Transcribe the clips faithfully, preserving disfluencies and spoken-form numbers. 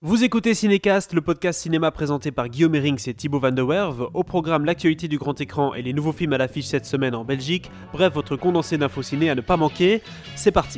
Vous écoutez Cinécast, le podcast cinéma présenté par Guillaume Herings et Thibaut Van der Werve. Au programme, l'actualité du grand écran et les nouveaux films à l'affiche cette semaine en Belgique. Bref, votre condensé d'infos ciné à ne pas manquer. C'est parti.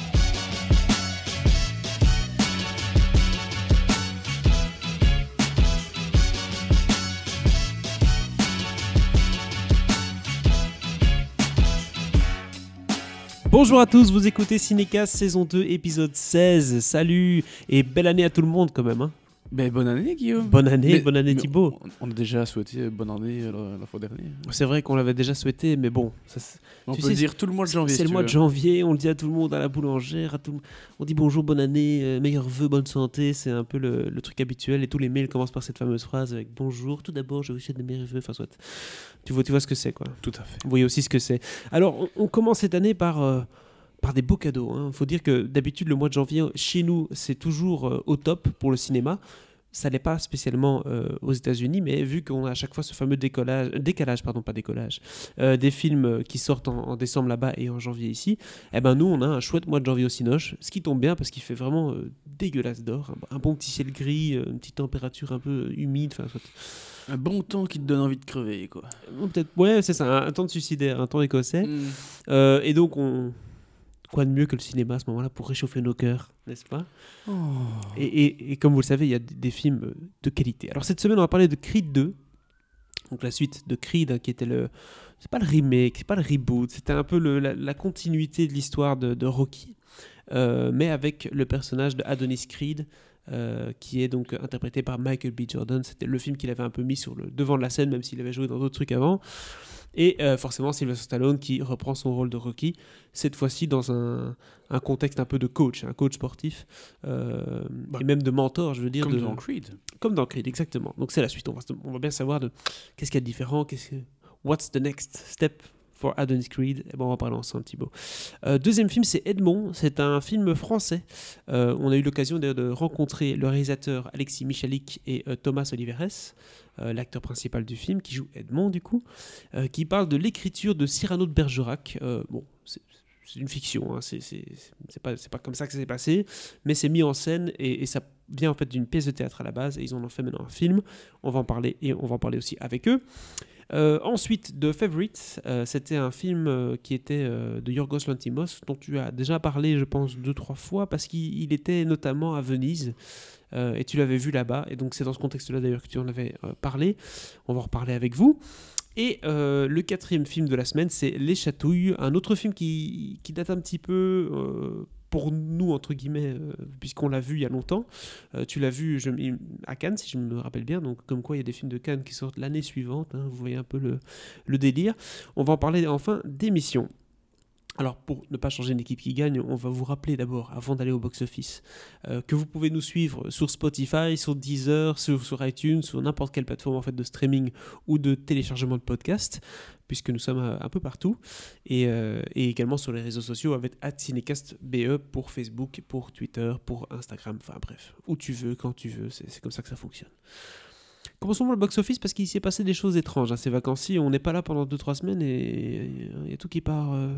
Bonjour à tous, vous écoutez Cinécast saison deux, épisode seize. Salut et belle année à tout le monde quand même. Hein. Ben, bonne année Guillaume. Bonne année, mais, bonne année Thibaut. On, on a déjà souhaité bonne année la, la fois dernière. C'est vrai qu'on l'avait déjà souhaité, mais bon. Ça, on tu peut sais, le dire tout le mois de janvier. C'est si le mois veux. de janvier, on le dit à tout le monde, à la boulangère, à tout, on dit bonjour, bonne année, euh, meilleurs vœux, bonne santé. C'est un peu le, le truc habituel et tous les mails commencent par cette fameuse phrase avec bonjour, tout d'abord je vous souhaite de meilleurs vœux. Enfin, soit. Tu vois, tu vois ce que c'est quoi. Tout à fait. Vous voyez aussi ce que c'est. Alors, on, on commence cette année par. Euh, par des beaux cadeaux. Il hein. faut dire que d'habitude, le mois de janvier, chez nous, c'est toujours euh, au top pour le cinéma. Ça n'est pas spécialement euh, aux États-Unis, mais vu qu'on a à chaque fois ce fameux décollage, décalage, pardon, pas décollage, euh, des films qui sortent en, en décembre là-bas et en janvier ici, eh ben nous, on a un chouette mois de janvier au Cinoche, ce qui tombe bien parce qu'il fait vraiment euh, dégueulasse d'or. Un, un bon petit ciel gris, une petite température un peu humide. Soit... Un bon temps qui te donne envie de crever, quoi. Peut-être, ouais, c'est ça, un, un temps de suicidaire, un temps écossais. Mm. Euh, et donc, on... Quoi de mieux que le cinéma à ce moment-là pour réchauffer nos cœurs, n'est-ce pas ? oh. et, et, et comme vous le savez, il y a des, des films de qualité. Alors cette semaine, on va parler de Creed deux, donc la suite de Creed, hein, qui était le... C'est pas le remake, c'est pas le reboot, c'était un peu le, la, la continuité de l'histoire de, de Rocky, euh, mais avec le personnage de Adonis Creed, euh, qui est donc interprété par Michael B. Jordan. C'était le film qu'il avait un peu mis sur le devant de la scène, même s'il avait joué dans d'autres trucs avant. Et euh, forcément Sylvester Stallone qui reprend son rôle de Rocky, cette fois-ci dans un, un contexte un peu de coach, un coach sportif, euh, bah, et même de mentor, je veux dire. Comme de, dans Creed. Comme dans Creed, exactement. Donc c'est la suite, on va, on va bien savoir de qu'est-ce qu'il y a de différent, qu'est-ce que, what's the next step for Adonis Creed. Et bon, on va parler ensemble, Thibaut. Euh, deuxième film, c'est Edmond. C'est un film français. Euh, on a eu l'occasion de, de rencontrer le réalisateur Alexis Michalik et euh, Thomas Oliveres, euh, l'acteur principal du film, qui joue Edmond, du coup, euh, qui parle de l'écriture de Cyrano de Bergerac. Euh, bon, c'est, c'est une fiction, hein. c'est, c'est, c'est, pas, c'est pas comme ça que ça s'est passé, mais c'est mis en scène et, et ça vient en fait d'une pièce de théâtre à la base et ils en ont fait maintenant un film. On va en parler et on va en parler aussi avec eux. Euh, ensuite, The Favourite, euh, c'était un film euh, qui était euh, de Yorgos Lanthimos, dont tu as déjà parlé, je pense, deux, trois fois, parce qu'il il était notamment à Venise, euh, et tu l'avais vu là-bas, et donc c'est dans ce contexte-là d'ailleurs que tu en avais euh, parlé. On va en reparler avec vous. Et euh, le quatrième film de la semaine, c'est Les Chatouilles, un autre film qui, qui date un petit peu... Euh, pour nous, entre guillemets, euh, puisqu'on l'a vu il y a longtemps. Euh, tu l'as vu je, à Cannes, si je me rappelle bien. Donc, comme quoi, il y a des films de Cannes qui sortent l'année suivante. Hein, vous voyez un peu le, le délire. On va en parler enfin d'émissions. Alors, pour ne pas changer une équipe qui gagne, on va vous rappeler d'abord, avant d'aller au box-office, euh, que vous pouvez nous suivre sur Spotify, sur Deezer, sur, sur iTunes, sur n'importe quelle plateforme en fait, de streaming ou de téléchargement de podcast, puisque nous sommes un peu partout, et, euh, et également sur les réseaux sociaux avec arobase cinecastbe pour Facebook, pour Twitter, pour Instagram, enfin bref, où tu veux, quand tu veux, c'est, c'est comme ça que ça fonctionne. Commençons par le box-office parce qu'il s'est passé des choses étranges. Hein, ces vacances-ci, on n'est pas là pendant deux trois semaines et il y a tout qui part... Euh,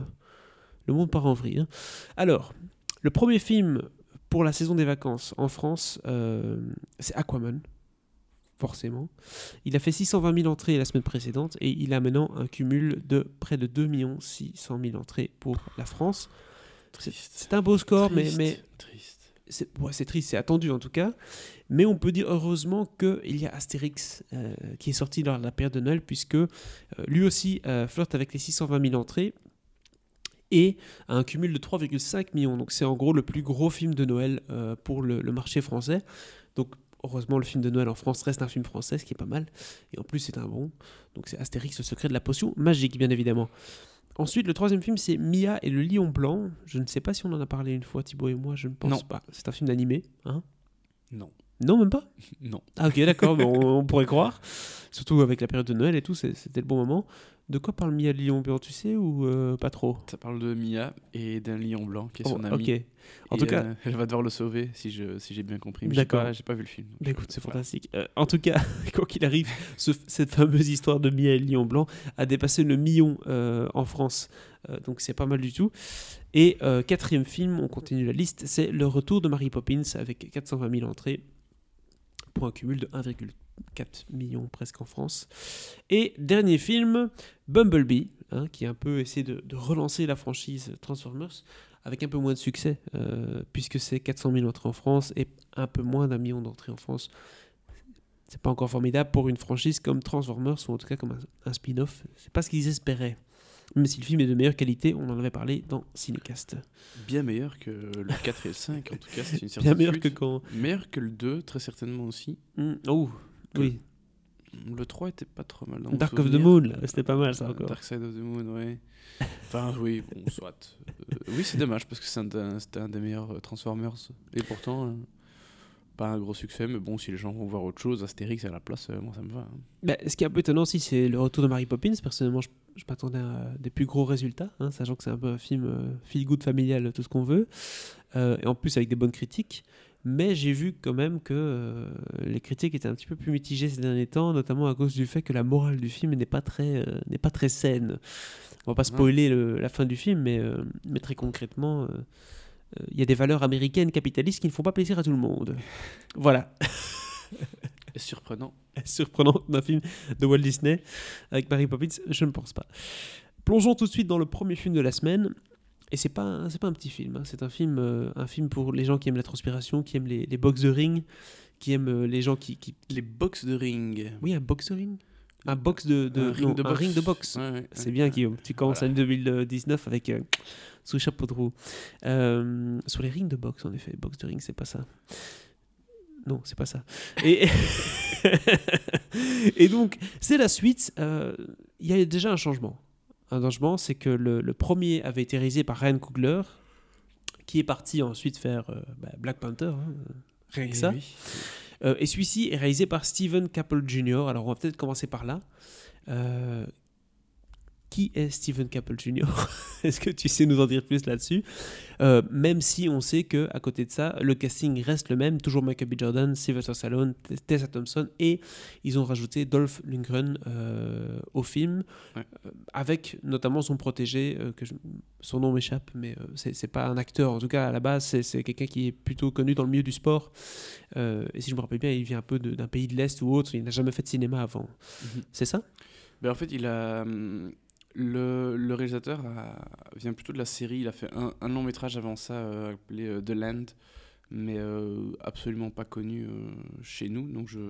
le monde part en vrille. Hein. Alors, le premier film pour la saison des vacances en France, euh, c'est Aquaman. Forcément. Il a fait six cent vingt mille entrées la semaine précédente et il a maintenant un cumul de près de deux millions six cent mille entrées pour la France. C'est, c'est un beau score, triste, mais, mais triste. C'est, ouais, c'est triste, c'est attendu en tout cas. Mais on peut dire heureusement qu'il y a Astérix euh, qui est sorti lors de la période de Noël, puisque euh, lui aussi euh, flirte avec les six cent vingt mille entrées et a un cumul de trois virgule cinq millions. Donc c'est en gros le plus gros film de Noël euh, pour le, le marché français. Donc heureusement, le film de Noël en France reste un film français, ce qui est pas mal. Et en plus, c'est un bon. Donc c'est Astérix, le secret de la potion magique, bien évidemment. Ensuite, le troisième film, c'est Mia et le lion blanc. Je ne sais pas si on en a parlé une fois, Thibaut et moi, je ne pense non. pas. C'est un film d'animé, hein ? Non. Non, même pas ? Non. Ah ok, d'accord, bon, on, on pourrait croire. Surtout avec la période de Noël et tout, c'est, c'était le bon moment. De quoi parle Mia le lion blanc, tu sais, ou euh, pas trop ? Ça parle de Mia et d'un lion blanc qui est oh, son ami. Ok. En et tout cas, euh, elle va devoir le sauver si, je, si j'ai bien compris. Mais d'accord. J'ai pas, j'ai pas vu le film. Bah écoute, c'est voilà. Fantastique. Euh, en tout cas, quoi qu'il arrive, ce, cette fameuse histoire de Mia et le lion blanc a dépassé le million euh, en France. Euh, donc c'est pas mal du tout. Et euh, quatrième film, on continue la liste, c'est Le Retour de Mary Poppins avec quatre cent vingt mille entrées. pour un cumul de un virgule quatre million presque en France. Et dernier film, Bumblebee, hein, qui a un peu essayé de, de relancer la franchise Transformers avec un peu moins de succès, euh, puisque c'est quatre cent mille entrées en France et un peu moins d'un million d'entrées en France. C'est pas encore formidable pour une franchise comme Transformers, ou en tout cas comme un, un spin-off. C'est pas ce qu'ils espéraient. Même si le film est de meilleure qualité, on en avait parlé dans Cinécast. Bien meilleur que le quatre et le cinq, en tout cas, c'est une certitude. Bien meilleur que quand... Meilleur que le deux, très certainement aussi. Mmh. Oh, oui. Le trois était pas trop mal dans Dark mon of the souvenir. Moon, là, c'était pas mal ça encore. Dark Side of the Moon, ouais. Enfin, oui, bon, soit. Euh, oui, c'est dommage parce que c'est un, c'était un des meilleurs Transformers. Et pourtant, euh, pas un gros succès, mais bon, si les gens vont voir autre chose, Astérix à la place, euh, moi ça me va. Hein. Bah, ce qui est un peu étonnant aussi, c'est le retour de Mary Poppins. Personnellement, je, je m'attendais à des plus gros résultats, hein, sachant que c'est un peu un film euh, feel-good familial, tout ce qu'on veut. Euh, et en plus avec des bonnes critiques. Mais j'ai vu quand même que euh, les critiques étaient un petit peu plus mitigées ces derniers temps, notamment à cause du fait que la morale du film n'est pas très, euh, n'est pas très saine. On va pas spoiler le, la fin du film, mais, euh, mais très concrètement, il euh, euh, y a des valeurs américaines capitalistes qui ne font pas plaisir à tout le monde. Voilà. Surprenant. Surprenant d'un film de Walt Disney avec Mary Poppins, je ne pense pas. Plongeons tout de suite dans le premier film de la semaine. Et c'est pas, c'est pas un petit film, hein. C'est un film, euh, un film pour les gens qui aiment la transpiration, qui aiment les, les box de ring, qui aiment euh, les gens qui, qui... Les box de ring. Oui, un box de ring. Un box de, de, un non, ring de un boxe. ring de boxe. Ouais, ouais, c'est ouais, bien, ouais. Guillaume. Tu commences Voilà. en deux mille dix-neuf avec euh, sous chapeau de roue. Euh, sur les rings de boxe, en effet. Box de ring, c'est pas ça. Non, c'est pas ça. Et, et donc, c'est la suite. Il euh, y a déjà un changement. Un changement, c'est que le, le premier avait été réalisé par Ryan Coogler, qui est parti ensuite faire euh, bah, Black Panther, hein, rien que Et ça. oui. Euh, et celui-ci est réalisé par Steven Caple junior Alors, on va peut-être commencer par là. Euh, qui est Steven Caple junior Est-ce que tu sais nous en dire plus là-dessus? euh, Même si on sait qu'à côté de ça, le casting reste le même, toujours Michael B. Jordan, Sylvester Stallone, Tessa Thompson, et ils ont rajouté Dolph Lundgren euh, au film, Ouais. euh, avec notamment son protégé, euh, que je, son nom m'échappe, mais euh, c'est, c'est pas un acteur, en tout cas à la base, c'est, c'est quelqu'un qui est plutôt connu dans le milieu du sport, euh, et si je me rappelle bien, il vient un peu de, d'un pays de l'Est ou autre, il n'a jamais fait de cinéma avant. Mm-hmm. C'est ça? Ben, en fait, il a... hum, Le, le réalisateur a- vient plutôt de la série. Il a fait un, un long métrage avant ça euh, appelé euh, The Land, mais euh, absolument pas connu euh, chez nous. Donc, je...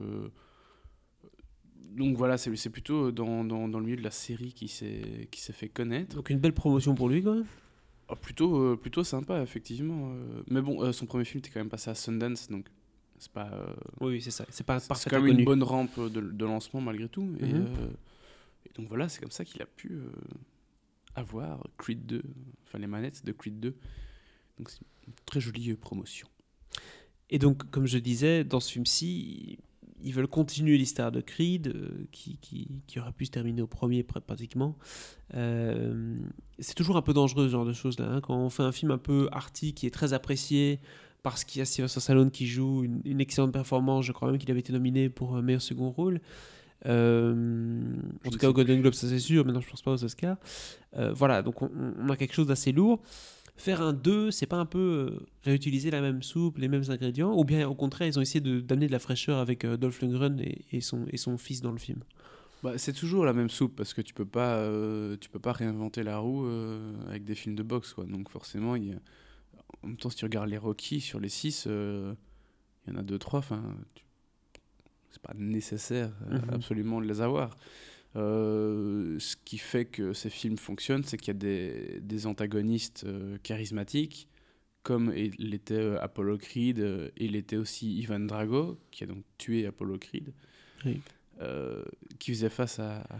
Donc voilà, c'est, c'est plutôt dans, dans, dans le milieu de la série qui s'est, qui s'est fait connaître. Donc une belle promotion pour lui quand même. Oh, plutôt, euh, plutôt sympa, effectivement. euh. Mais bon, euh, son premier film était quand même passé à Sundance, donc c'est pas. euh, Oui, c'est ça. C'est pas c'est parfait quand même une inconnu. bonne rampe de, de lancement malgré tout. Et, Mhm. euh, et donc voilà, c'est comme ça qu'il a pu euh, avoir Creed deux, enfin les manettes de Creed deux. Donc c'est une très jolie euh, promotion. Et donc, comme je disais, dans ce film-ci, ils veulent continuer l'histoire de Creed, euh, qui, qui, qui aurait pu se terminer au premier pr- pratiquement. Euh, c'est toujours un peu dangereux ce genre de choses-là. Hein, quand on fait un film un peu arty, qui est très apprécié, parce qu'il y a Sylvester Stallone qui joue une, une excellente performance, je crois même qu'il avait été nominé pour un meilleur second rôle. Euh, en Je tout ne cas sais au Golden Globe, ça c'est sûr, maintenant je pense pas aux Oscars. Euh, voilà, donc on, on a quelque chose d'assez lourd. Faire un deux, c'est pas un peu euh, réutiliser la même soupe, les mêmes ingrédients, ou bien au contraire, ils ont essayé de, d'amener de la fraîcheur avec euh, Dolph Lundgren et, et, son, et son fils dans le film. Bah, c'est toujours la même soupe parce que tu peux pas, euh, tu peux pas réinventer la roue euh, avec des films de boxe, quoi. Donc forcément, il y a... en même temps, si tu regardes les Rocky sur les six, euh, il y en a deux, trois. Enfin, tu... c'est pas nécessaire euh, Mhm. absolument de les avoir. Euh, ce qui fait que ces films fonctionnent, c'est qu'il y a des, des antagonistes euh, charismatiques, comme il l'était euh, Apollo Creed, euh, et il était aussi Ivan Drago, qui a donc tué Apollo Creed, Oui. euh, qui faisait face à, à,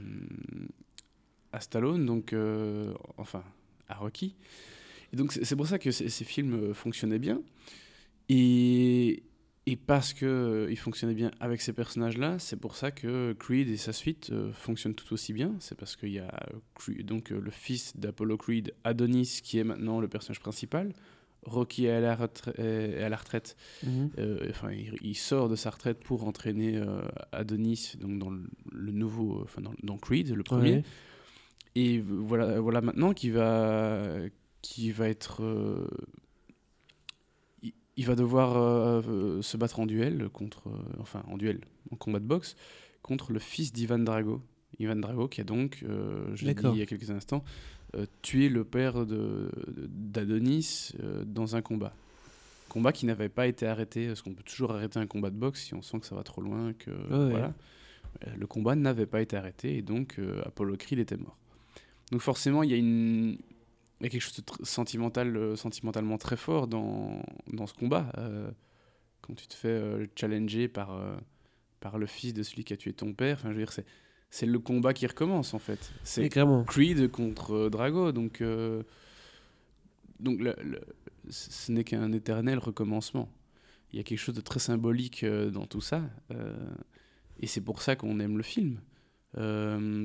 à Stallone, donc, euh, enfin, à Rocky. Et donc c'est, c'est pour ça que ces, ces films euh, fonctionnaient bien. Et, et parce qu'ils euh, fonctionnaient bien avec ces personnages-là, c'est pour ça que Creed et sa suite euh, fonctionnent tout aussi bien. C'est parce qu'il y a euh, Creed, donc, euh, le fils d'Apollo Creed, Adonis, qui est maintenant le personnage principal. Rocky est à la, retra- est à la retraite. Mhm. Euh, enfin, il, il sort de sa retraite pour entraîner euh, Adonis donc dans le, le nouveau, euh, enfin dans, dans Creed, le premier. Ouais. Et voilà, voilà maintenant qu'il va, qu'il va être. Euh, il, il va devoir euh, euh, se battre en duel contre, euh, enfin en duel, en combat de boxe contre le fils d'Ivan Drago. Ivan Drago qui a donc, euh, je l'ai dit il y a quelques instants, euh, tué le père de, de- d'Adonis euh, dans un combat. Combat qui n'avait pas été arrêté, parce qu'on peut toujours arrêter un combat de boxe si on sent que ça va trop loin, que Ouais. voilà. Euh, Le combat n'avait pas été arrêté et donc euh, Apollo Creed était mort. Donc forcément, il y a une il y a quelque chose de tr- sentimental, euh, sentimentalement très fort dans, dans ce combat. Euh, quand tu te fais euh, challenger par, euh, par le fils de celui qui a tué ton père, enfin, je veux dire, c'est, c'est le combat qui recommence en fait. C'est Et clairement. Creed contre euh, Drago, donc, euh, donc le- le- ce n'est qu'un éternel recommencement. Il y a quelque chose de très symbolique euh, dans tout ça, euh, et c'est pour ça qu'on aime le film. Euh,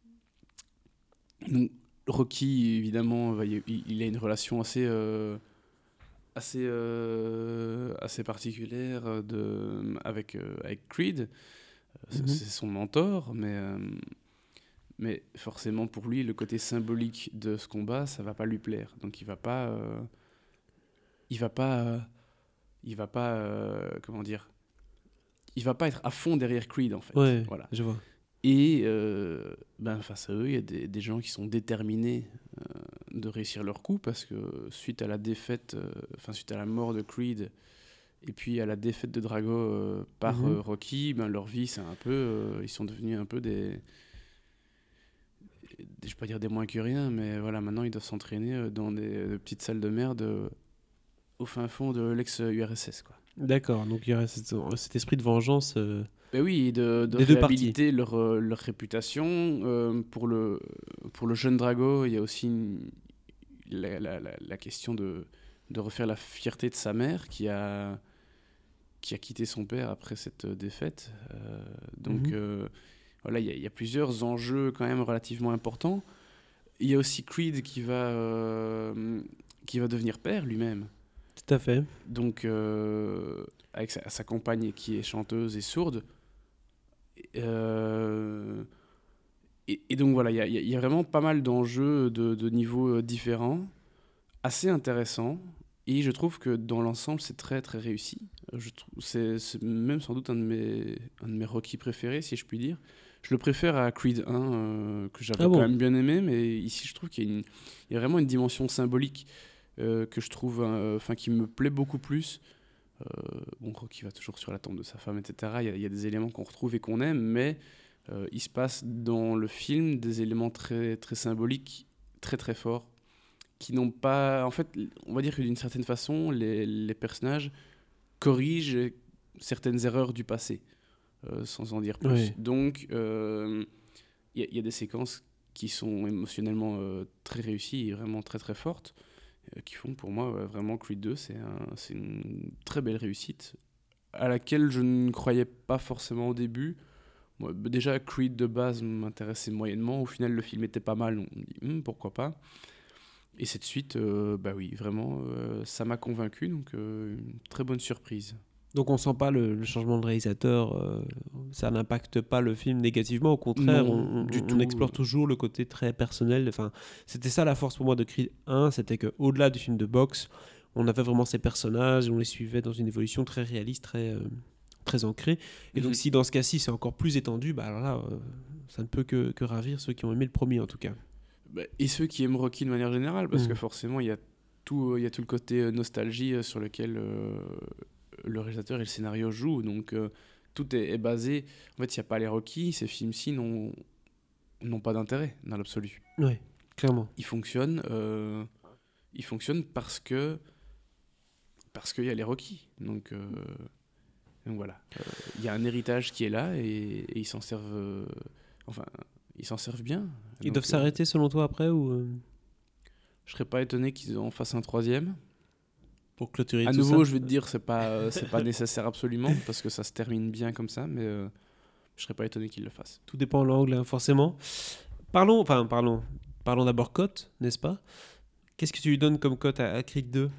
donc, Rocky, évidemment, va y- il, il a une relation assez, euh, assez, euh, assez particulière euh, de, avec, euh, avec Creed. C'est Mhm. c'est son mentor, mais, euh, mais forcément pour lui, le côté symbolique de ce combat, ça va pas lui plaire. Donc il va pas, euh, il va pas, euh, il va pas, euh, comment dire, il va pas être à fond derrière Creed en fait. Ouais, Voilà. je vois. Et euh, ben, face à eux, il y a des, des gens qui sont déterminés euh, de réussir leur coup parce que suite à la défaite, euh, enfin suite à la mort de Creed et puis à la défaite de Drago euh, par Mhm. euh, Rocky, ben, leur vie c'est un peu, euh, ils sont devenus un peu des, des- je vais pas dire des moins que rien, mais voilà, maintenant ils doivent s'entraîner euh, dans des, euh, petites salles de merde euh, au fin fond de l'ex-U R S S quoi. D'accord, donc il y aurait cet, cet esprit de vengeance euh, Ben oui, de, de des deux parties. réhabiliter leur, euh, leur réputation. Euh, pour, le, pour le jeune Drago, il y a aussi une- la, la- la- la question de, de refaire la fierté de sa mère qui a, qui a quitté son père après cette euh, défaite. Euh, donc Mhm. euh, voilà, il y, a- il y a plusieurs enjeux quand même relativement importants. Il y a aussi Creed qui va, euh, qui va devenir père lui-même. Tout à fait. Donc euh, avec sa, sa compagne qui est chanteuse et sourde. Euh, et, et donc voilà, il y, a- il y a- il y a vraiment pas mal d'enjeux de, de niveaux euh, différents, assez intéressants. Et je trouve que dans l'ensemble, c'est très très réussi. Euh, Je trouve, c'est, c'est même sans doute un de mes, un de mes Rocky préférés, si je puis dire. Je le préfère à Creed un, euh, que j'avais Ah quand bon? même bien aimé, mais ici je trouve qu'il y a, une- il y a vraiment une dimension symbolique euh, que je trouve, euh, enfin qui me plaît beaucoup plus. Euh, bon, Rocky va toujours sur la tombe de sa femme, et cetera. Il y a, il y a des éléments qu'on retrouve et qu'on aime, mais euh, il se passe dans le film des éléments très, très symboliques, très très forts, qui n'ont pas... En fait, on va dire que d'une certaine façon, les, les personnages corrigent certaines erreurs du passé, euh, sans en dire plus. Ouais. Donc, euh, il y, a- il y a des séquences qui sont émotionnellement euh, très réussies et vraiment très très fortes, euh, qui font pour moi ouais, vraiment Creed deux, c'est un- c'est une très belle réussite à laquelle je ne croyais pas forcément au début. Moi, bah, déjà, Creed de base m'intéressait moyennement. Au final, le film était pas mal. On me dit Hum, pourquoi pas. Et cette suite, euh, bah oui, vraiment, euh, ça m'a convaincu. Donc, euh, une très bonne surprise. Donc on sent pas le, le changement de réalisateur, euh, ça n'impacte pas le film négativement, au contraire, Non, on, du on- on tout. explore toujours le côté très personnel. Enfin, c'était ça la force pour moi de Creed un, c'était que au-delà du film de boxe, on avait vraiment ces personnages, on les suivait dans une évolution très réaliste, très, euh, très ancrée. Et donc Mhm. si dans ce cas-ci c'est encore plus étendu, bah alors là, euh, ça ne peut que, que ravir ceux qui ont aimé le premier en tout cas. Bah, et ceux qui aiment Rocky de manière générale, parce que Mhm. forcément, il y a tout, euh, il y a tout le côté euh, nostalgie euh, sur lequel euh, le réalisateur et le scénario jouent. Donc, euh, tout est, est basé. En fait, il n'y a pas les Rocky, ces films-ci n'ont n'ont pas d'intérêt dans l'absolu. Ouais, clairement. Ils fonctionnent, euh, ils fonctionnent parce que parce qu'il y a les Rocky. Donc, euh, donc voilà, Euh, il y a un héritage qui est là et, et ils s'en servent. euh, enfin, ils s'en servent bien. Ils Donc, doivent euh, s'arrêter selon toi après ou euh, je serais pas étonné qu'ils en fassent un troisième. pour clôturer À tout nouveau, ça? je vais te dire, c'est pas, euh, c'est pas nécessaire absolument parce que ça se termine bien comme ça, mais euh, je serais pas étonné qu'ils le fassent. Tout dépend de l'angle, hein, forcément. Parlons, enfin, parlons, parlons d'abord cote, n'est-ce pas? Qu'est-ce que tu lui donnes comme cote à, à Creed deux?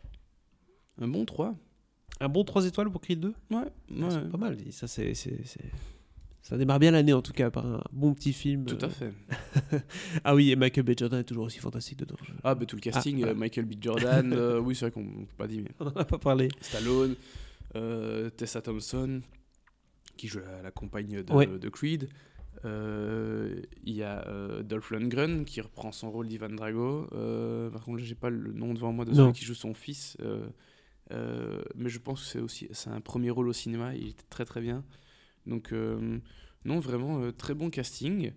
Un bon trois. Un bon trois étoiles pour Creed deux? Ouais, Ah, ouais. c'est pas mal, ça c'est, c'est, c'est- Ça démarre bien l'année en tout cas par un bon petit film. Tout euh. à fait. Ah oui, et Michael B. Jordan est toujours aussi fantastique dedans. Je- Ah, bah, tout le casting, Ah, voilà. euh, Michael B. Jordan, euh, oui, c'est vrai qu'on ne peut pas dire, mais On n'en a pas parlé. Stallone, euh, Tessa Thompson, qui joue la, la compagne de, Ouais. de Creed. Euh, Il y a euh, Dolph Lundgren qui reprend son rôle d'Ivan Drago. Euh, par contre, j'ai pas le nom devant moi de Non. celui qui joue son fils. Euh, euh, mais je pense que c'est aussi c'est un premier rôle au cinéma. Il était très très bien. Donc euh, non, vraiment euh, très bon casting.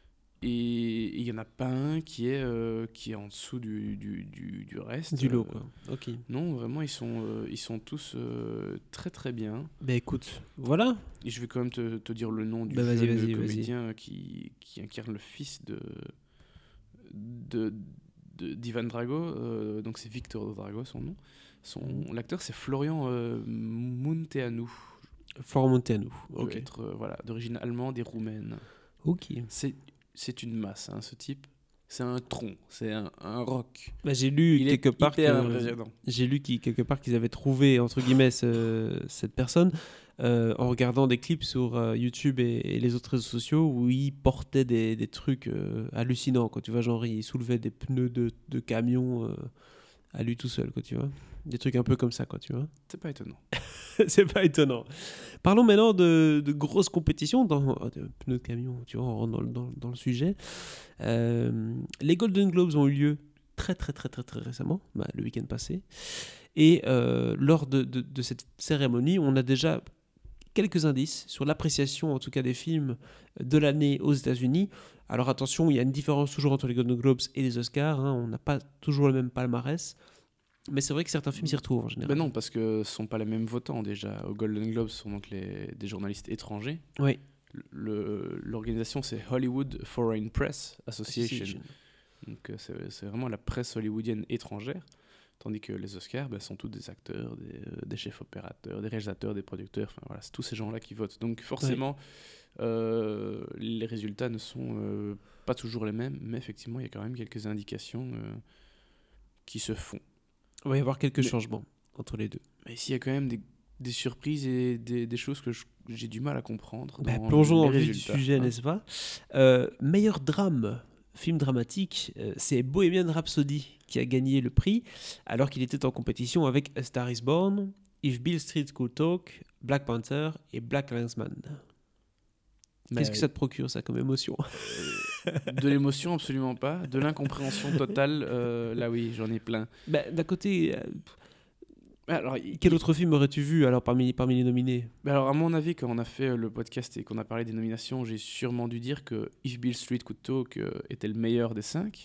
Et il y en a pas un qui est euh, qui est en dessous du, du, du, du reste. Du lot, Euh, quoi. Ok. non, vraiment, ils sont, euh, ils sont tous euh, très très bien. Ben écoute, voilà. Et je vais quand même te, te dire le nom du Bah, vas-y, jeune vas-y, comédien qui, qui incarne le fils de, de, de- d'Ivan Drago. Euh, donc c'est Victor Drago son nom. Son, l'acteur c'est Florian euh, Munteanu. Florent Monteanu. Doit Ok. être euh, voilà, d'origine allemande et roumaine. Ok. C'est, c'est une masse, hein, ce type. C'est un tronc, c'est un, un roc. Bah, j'ai lu Il quelque est part hyper que- impressionnant. j'ai lu qu'ils- quelque part qu'ils avaient trouvé entre guillemets ce- cette personne euh, en regardant des clips sur euh, YouTube et, et les autres réseaux sociaux où il portait des, des trucs euh, hallucinants, quoi. Tu vois, genre il soulevait des pneus de, de camion euh, à lui tout seul, quoi. Tu vois, des trucs un peu comme ça, quoi. Tu vois. C'est pas étonnant. C'est pas étonnant. Parlons maintenant de, de grosses compétitions dans euh, de pneus de camion. Tu vois, on rentre dans, le- dans, dans le sujet. Euh, les Golden Globes ont eu lieu très très très très très récemment, bah, le week-end passé. Et euh, lors de, de, de cette cérémonie, on a déjà quelques indices sur l'appréciation, en tout cas des films de l'année aux États-Unis. Alors attention, il y a une différence toujours entre les Golden Globes et les Oscars. Hein, on n'a pas toujours le même palmarès. Mais c'est vrai que certains films s'y retrouvent en général. Ben non, parce que ce sont pas les mêmes votants déjà. Au Golden Globes, ce sont donc les, des journalistes étrangers. Oui. Le- l'organisation, c'est Hollywood Foreign Press Association. Donc euh, c'est c'est vraiment la presse hollywoodienne étrangère. Tandis que les Oscars, ben, sont tous des acteurs, des, euh, des chefs opérateurs, des réalisateurs, des producteurs. Enfin voilà, c'est tous ces gens-là qui votent. Donc forcément, euh, les résultats ne sont euh, pas toujours les mêmes. Mais effectivement, il y a quand même quelques indications euh, qui se font. Il va y avoir quelques Mais- changements entre les deux. Mais ici, il y a quand même des, des surprises et des, des choses que je- j'ai du mal à comprendre. Bah, dans plongeons les dans le vif du résultats, sujet, hein. n'est-ce pas Euh, Meilleur drame, film dramatique, euh, c'est Bohemian Rhapsody qui a gagné le prix, alors qu'il était en compétition avec A Star is Born, If Beale Street Could Talk, Black Panther et Black Klansman. Qu'est-ce Bah, que ça te procure, ça, comme émotion? De l'émotion, absolument pas. De l'incompréhension totale, euh, là oui, j'en ai plein. Bah, d'un côté, euh, Alors, il- quel il- autre film aurais-tu vu alors parmi, parmi les nominés? bah alors, à mon avis, quand on a fait euh, le podcast et qu'on a parlé des nominations, j'ai sûrement dû dire que If Beale Street Could Talk euh, était le meilleur des cinq.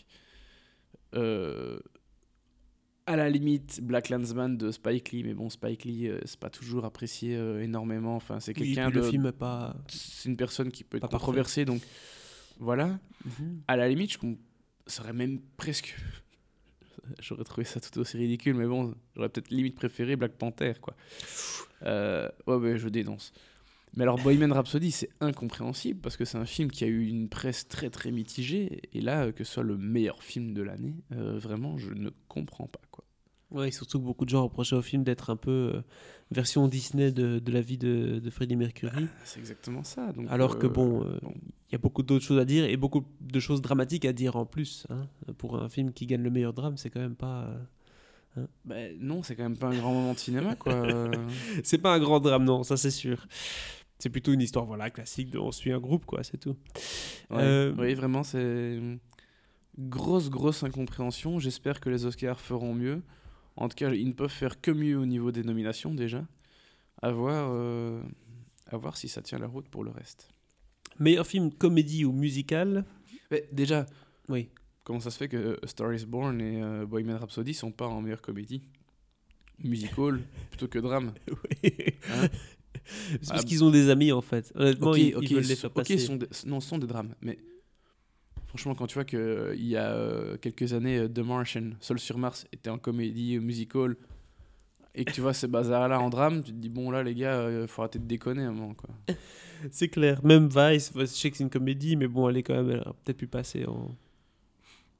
Euh, à la limite, Black Klansman de Spike Lee, mais bon, Spike Lee, euh, c'est pas toujours apprécié euh, énormément. Enfin, c'est Oui, quelqu'un puis de. le film est pas... C'est une personne qui peut être Pas parfait. controversée, donc voilà. Mhm. À la limite, je com- ça aurait même presque. J'aurais trouvé ça tout aussi ridicule, mais bon, j'aurais peut-être limite préféré Black Panther, quoi. Euh, ouais, ouais, je dénonce. Mais alors, Bohemian Rhapsody, c'est incompréhensible parce que c'est un film qui a eu une presse très très mitigée. Et là, euh, que ce soit le meilleur film de l'année, euh, vraiment, je ne comprends pas, quoi. Ouais, surtout que beaucoup de gens reprochaient au film d'être un peu euh, version Disney de, de la vie de, de Freddie Mercury. C'est exactement ça. Donc, Alors que euh, bon, il bon. y a beaucoup d'autres choses à dire et beaucoup de choses dramatiques à dire en plus. Hein. Pour un film qui gagne le meilleur drame, c'est quand même pas. euh, Bah, non, c'est quand même pas un grand moment de cinéma, quoi. Euh, C'est pas un grand drame, non, ça c'est sûr. C'est plutôt une histoire, voilà, classique de on suit un groupe, quoi, c'est tout. ouais. Euh, Oui, vraiment, c'est une grosse, grosse incompréhension. J'espère que les Oscars feront mieux. En tout cas, ils ne peuvent faire que mieux au niveau des nominations, déjà. À voir, euh, à voir si ça tient la route pour le reste. Meilleur film comédie ou musical. Mais déjà, Oui. comment ça se fait que A Star is Born et euh, Bohemian Rhapsody sont pas en meilleure comédie musical plutôt que drame? Oui. Hein? C'est parce Ah, qu'ils ont des amis en fait. Honnêtement, Ok, ils, ok, ils veulent les so- faire ok, passer. sont des- non, ce sont des drames, mais franchement, quand tu vois qu'il y a euh, quelques années, euh, The Martian, Seul sur Mars, était en comédie euh, musical, et que tu vois ces bazars-là en drame, tu te dis, bon, là, les gars, il faut arrêter de déconner un moment, quoi. C'est clair. Même Vice, je sais que c'est une comédie, mais bon, elle est quand même, elle aurait peut-être pu passer en,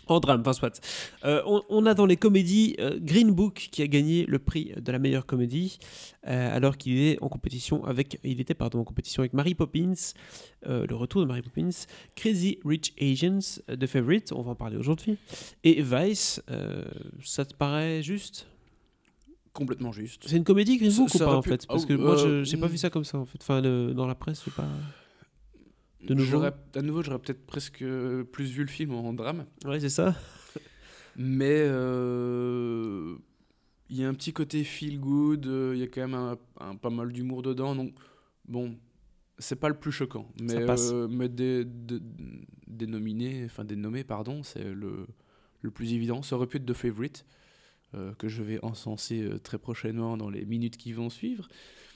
En drame, enfin soit. Euh, on, on a dans les comédies euh, Green Book qui a gagné le prix de la meilleure comédie, euh, alors qu'il est en compétition avec, il était pardon en compétition avec Mary Poppins, euh, le retour de Mary Poppins, Crazy Rich Asians, euh, The Favorite, on va en parler aujourd'hui, et Vice. Euh, ça te paraît juste? Complètement juste. C'est une comédie Green Ça- Book ou ça pas aurait en pu- fait? Parce que oh, moi euh, je j'ai pas hmm. vu ça comme ça en fait. Enfin le- dans la presse, j'ai pas. De nouveau. J'aurais, à nouveau, j'aurais peut-être presque plus vu le film en drame. Ouais, c'est ça. Mais euh, il y a un petit côté feel good, euh, il y a quand même un, un- pas mal d'humour dedans. Donc, bon, c'est pas le plus choquant. Mais, Ça passe. euh, mais des, des, des nominés, enfin des nommés, pardon, c'est le, le plus évident. Ça aurait pu être The Favorite, euh, que je vais encenser euh, très prochainement dans les minutes qui vont suivre.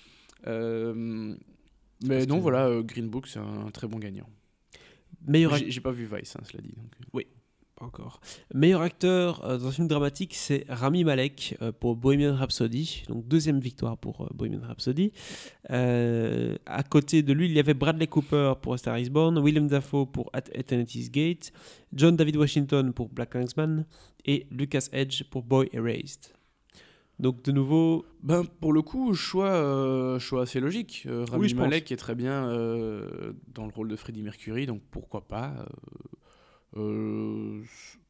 Euh, mais Parce non, que- voilà, euh, Green Book, c'est un, très bon gagnant. Meilleur J'ai, j'ai pas vu Vice, hein, cela dit. Donc, euh. Pas encore. Meilleur acteur euh, dans un film dramatique, c'est Rami Malek euh, pour Bohemian Rhapsody. Donc deuxième victoire pour euh, Bohemian Rhapsody. Euh, à côté de lui, il y avait Bradley Cooper pour A Star Is Born, Willem Dafoe pour At Eternity's Gate, John David Washington pour Black Klansman et Lucas Hedges pour Boy Erased. Donc de nouveau, Ben, pour le coup, choix, euh, choix assez logique. Euh, Rami Oui, je pense. Malek est très bien euh, dans le rôle de Freddie Mercury, donc pourquoi pas. euh, euh,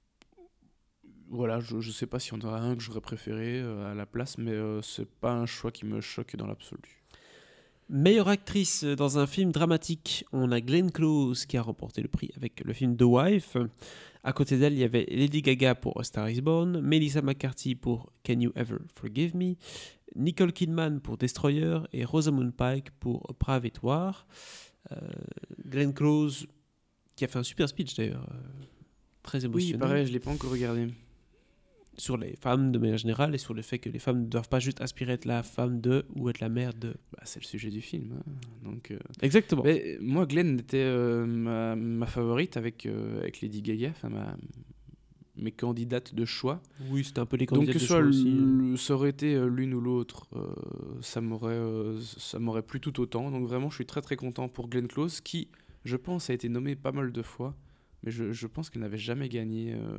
voilà, je, je sais pas s'il y en aura un que j'aurais préféré euh, à la place, mais euh, c'est pas un choix qui me choque dans l'absolu. meilleure actrice dans un film dramatique, on a Glenn Close qui a remporté le prix avec le film The Wife. À côté d'elle, il y avait Lady Gaga pour A Star Is Born, Melissa McCarthy pour Can You Ever Forgive Me, Nicole Kidman pour Destroyer et Rosamund Pike pour Private War. Euh, Glenn Close qui a fait un super speech d'ailleurs, euh, très Oui, émotionnel, pareil, je l'ai pas encore regardé. sur les femmes de manière générale et sur le fait que les femmes ne doivent pas juste aspirer à être la femme de ou être la mère de. Bah, c'est le sujet du film. hein, Donc, euh, Exactement. mais, moi, Glenn était euh, ma, ma favorite avec, euh, avec Lady Gaga, enfin ma, mes candidates de choix. Oui, c'était un peu les Donc candidats que de ce soit choix aussi. le- ça aurait été euh, l'une ou l'autre, euh, ça m'aurait euh, ça m'aurait plu tout autant. Donc vraiment, je suis très très content pour Glenn Close qui, je pense, a été nommée pas mal de fois, mais je, je pense qu'elle n'avait jamais gagné euh,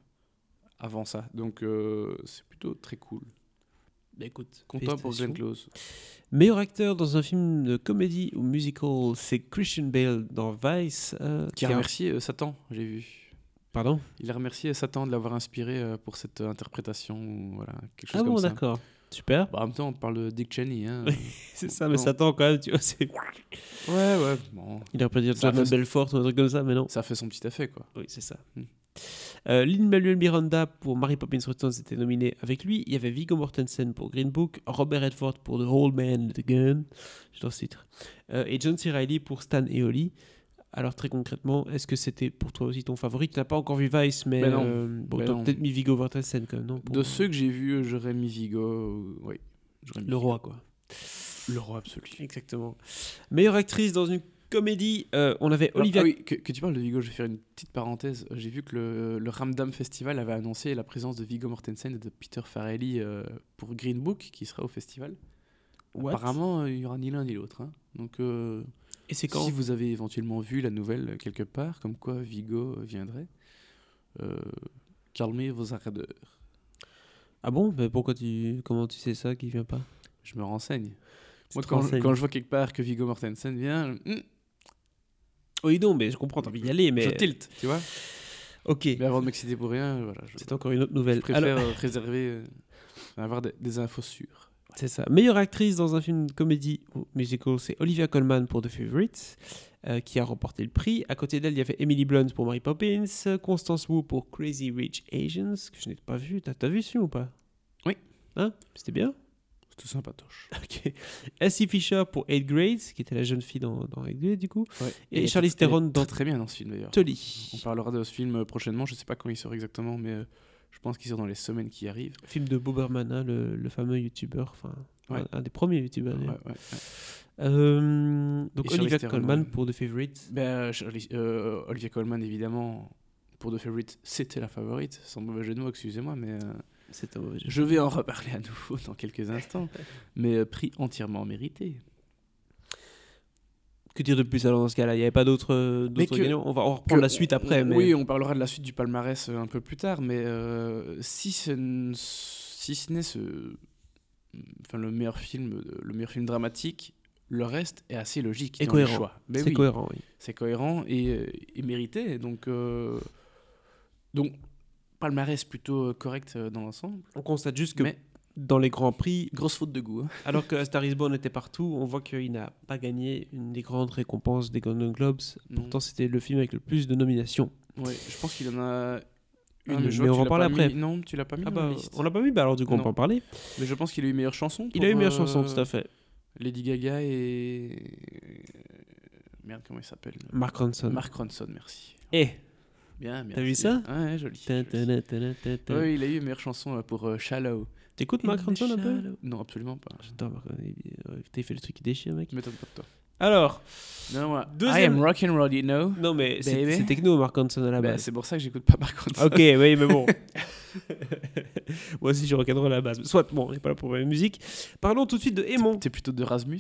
avant ça. Donc euh, c'est plutôt très cool. Bah, écoute, Content pour Glenn félicitations. Close. Meilleur acteur dans un film de comédie ou musical, c'est Christian Bale dans Vice. euh, Qui a remercié euh, Satan, j'ai vu. Pardon. Il a remercié Satan de l'avoir inspiré euh, pour cette euh, interprétation, ou voilà, quelque chose Ah comme bon, ça. d'accord. Super. Bah, en même temps, on parle de Dick Cheney. Hein. C'est ça, mais Bon. Satan quand même, tu vois. C'est... Ouais, ouais, bon, Il aurait pu dire Ça Jordan fait- Belfort ou un truc comme ça, mais non. ça fait son petit effet, quoi. Oui, c'est ça. Hmm. Euh, Lin-Manuel Miranda pour Mary Poppins Returns était nominé avec lui. Il y avait Viggo Mortensen pour Green Book, Robert Redford pour The Old Man and the Gun, j'adore ce titre, euh, et John C. Reilly pour Stan et Ollie. Alors très concrètement, est-ce que c'était pour toi aussi ton favori? Tu n'as pas encore vu Vice, mais Ben non. euh, bon, Ben t'as non. peut-être mis Viggo Mortensen quand même, non? Pour, De euh, ceux que j'ai vus, j'aurais mis Vigo. euh, oui, j'aurais mis le Vigo. roi, quoi. Le roi absolu. Exactement. Meilleure actrice dans une comédie, euh, on avait Alors, Olivia. ah oui, que, que tu parles de Vigo, je vais faire une petite parenthèse. J'ai vu que le, le Ramdam Festival avait annoncé la présence de Viggo Mortensen et de Peter Farrelly euh, pour Green Book, qui sera au festival. What Apparemment, euh, il n'y aura ni l'un ni l'autre. hein. Donc, euh, Et c'est quand? si vous avez éventuellement vu la nouvelle euh, quelque part, comme quoi Vigo euh, viendrait, euh, calmez vos ardeurs. Ah bon? Mais pourquoi tu, comment tu sais ça qu'il vient pas? Je me renseigne. Tu Moi, te quand je, renseignes. quand je vois quelque part que Viggo Mortensen vient, je, hmm, Oui, non, mais je comprends, t'as envie d'y aller, mais je tilte, tu vois. ok. Mais avant de m'exciter pour rien, voilà, je, C'est encore une autre je nouvelle. préfère Alors, euh, réserver, euh, avoir des, des infos sûres. c'est ça. Meilleure actrice dans un film comédie ou musical, c'est Olivia Colman pour The Favourite, euh, qui a remporté le prix. À côté d'elle, il y avait Emily Blunt pour Mary Poppins, Constance Wu pour Crazy Rich Asians, que je n'ai pas vu. T'as, t'as vu ce film ou pas? Oui. Hein? C'était bien? C'était sympatoche. Ok. Essie Fisher pour eighth Grade, qui était la jeune fille dans, dans eighth Grade, du coup. Ouais. Et elle Charlize était- elle est Theron dans très, très bien dans ce film d'ailleurs. Tully. On parlera de ce film euh, prochainement. Je sais pas quand il sort exactement, mais euh, je pense qu'il sort dans les semaines qui arrivent. Film de Boberman, hein, le, le fameux youtubeur, enfin, Ouais. un, un des premiers youtubeurs. Ouais, d'ailleurs. ouais, ouais. Euh, donc Et Charlize Olivia Theron, Colman ouais. pour The Favourite. Ben, euh, Charlie- euh, Olivia Colman, évidemment, pour The Favorite, c'était la favorite. Sans mauvais jeu de mots, excusez-moi, mais euh, C'est un mauvais jeu. je vais en reparler à nouveau dans quelques instants. Mais euh, prix entièrement mérité. Que dire de plus alors dans ce cas-là? Il n'y avait pas d'autres, euh, Mais d'autres que- gagnants. On va on va reprendre Que- la suite après. on- Mais... Oui, on parlera de la suite du palmarès euh, un peu plus tard, mais euh, si, ce, n- si ce n'est ce, enfin, le meilleur film, euh, le meilleur film dramatique, le reste est assez logique Et dans les cohérent. choix. Mais C'est oui, cohérent, oui. c'est cohérent et, euh, et mérité. Donc, euh, donc palmarès plutôt correct euh, dans l'ensemble. On constate juste que Mais dans les grands prix, grosse faute de goût. hein. alors que A Star is Born était partout, on voit qu'il n'a pas gagné une des grandes récompenses des Golden Globes. Non. Pourtant, c'était le film avec le plus de nominations. Ouais, je pense qu'il en a une. Ah, mais- je mais vois on que va tu en l'as parler pas après. mis- Non, tu l'as pas mis Ah dans la bah, liste. on l'a pas vu, bah alors du coup, on Non. peut en parler. Mais je pense qu'il a eu meilleure chanson. Il a eu pour, meilleure euh, chanson, tout à fait. Lady Gaga et. Merde, comment il s'appelle Mark Ronson. Mark Ronson, merci. Eh, Bien, bien. T'as vu c'est ça bien. Ouais, joli. ta, joli. ta, ta, ta, ta, ta. Ouais, il a eu meilleure chanson euh, pour euh, Shallow. T'écoutes Mark In the Ronson un peu? shallow. Non, absolument pas. J'adore Mark Ronson. Il- euh, Putain, il fait le truc qui déchire, mec. Tu m'étonnes pas de toi. Alors, Non, moi. Deuxième- I am rock and roll, you know. non mais c'est Baby. c'est techno Mark Ronson à la Bah, base. c'est pour ça que j'écoute pas Mark Ronson. Ok, oui, mais bon. Moi aussi, je recadre à la base. Soit, bon, on n'est pas là pour la musique. Parlons tout de suite de Aimon. T'es plutôt de Rasmus?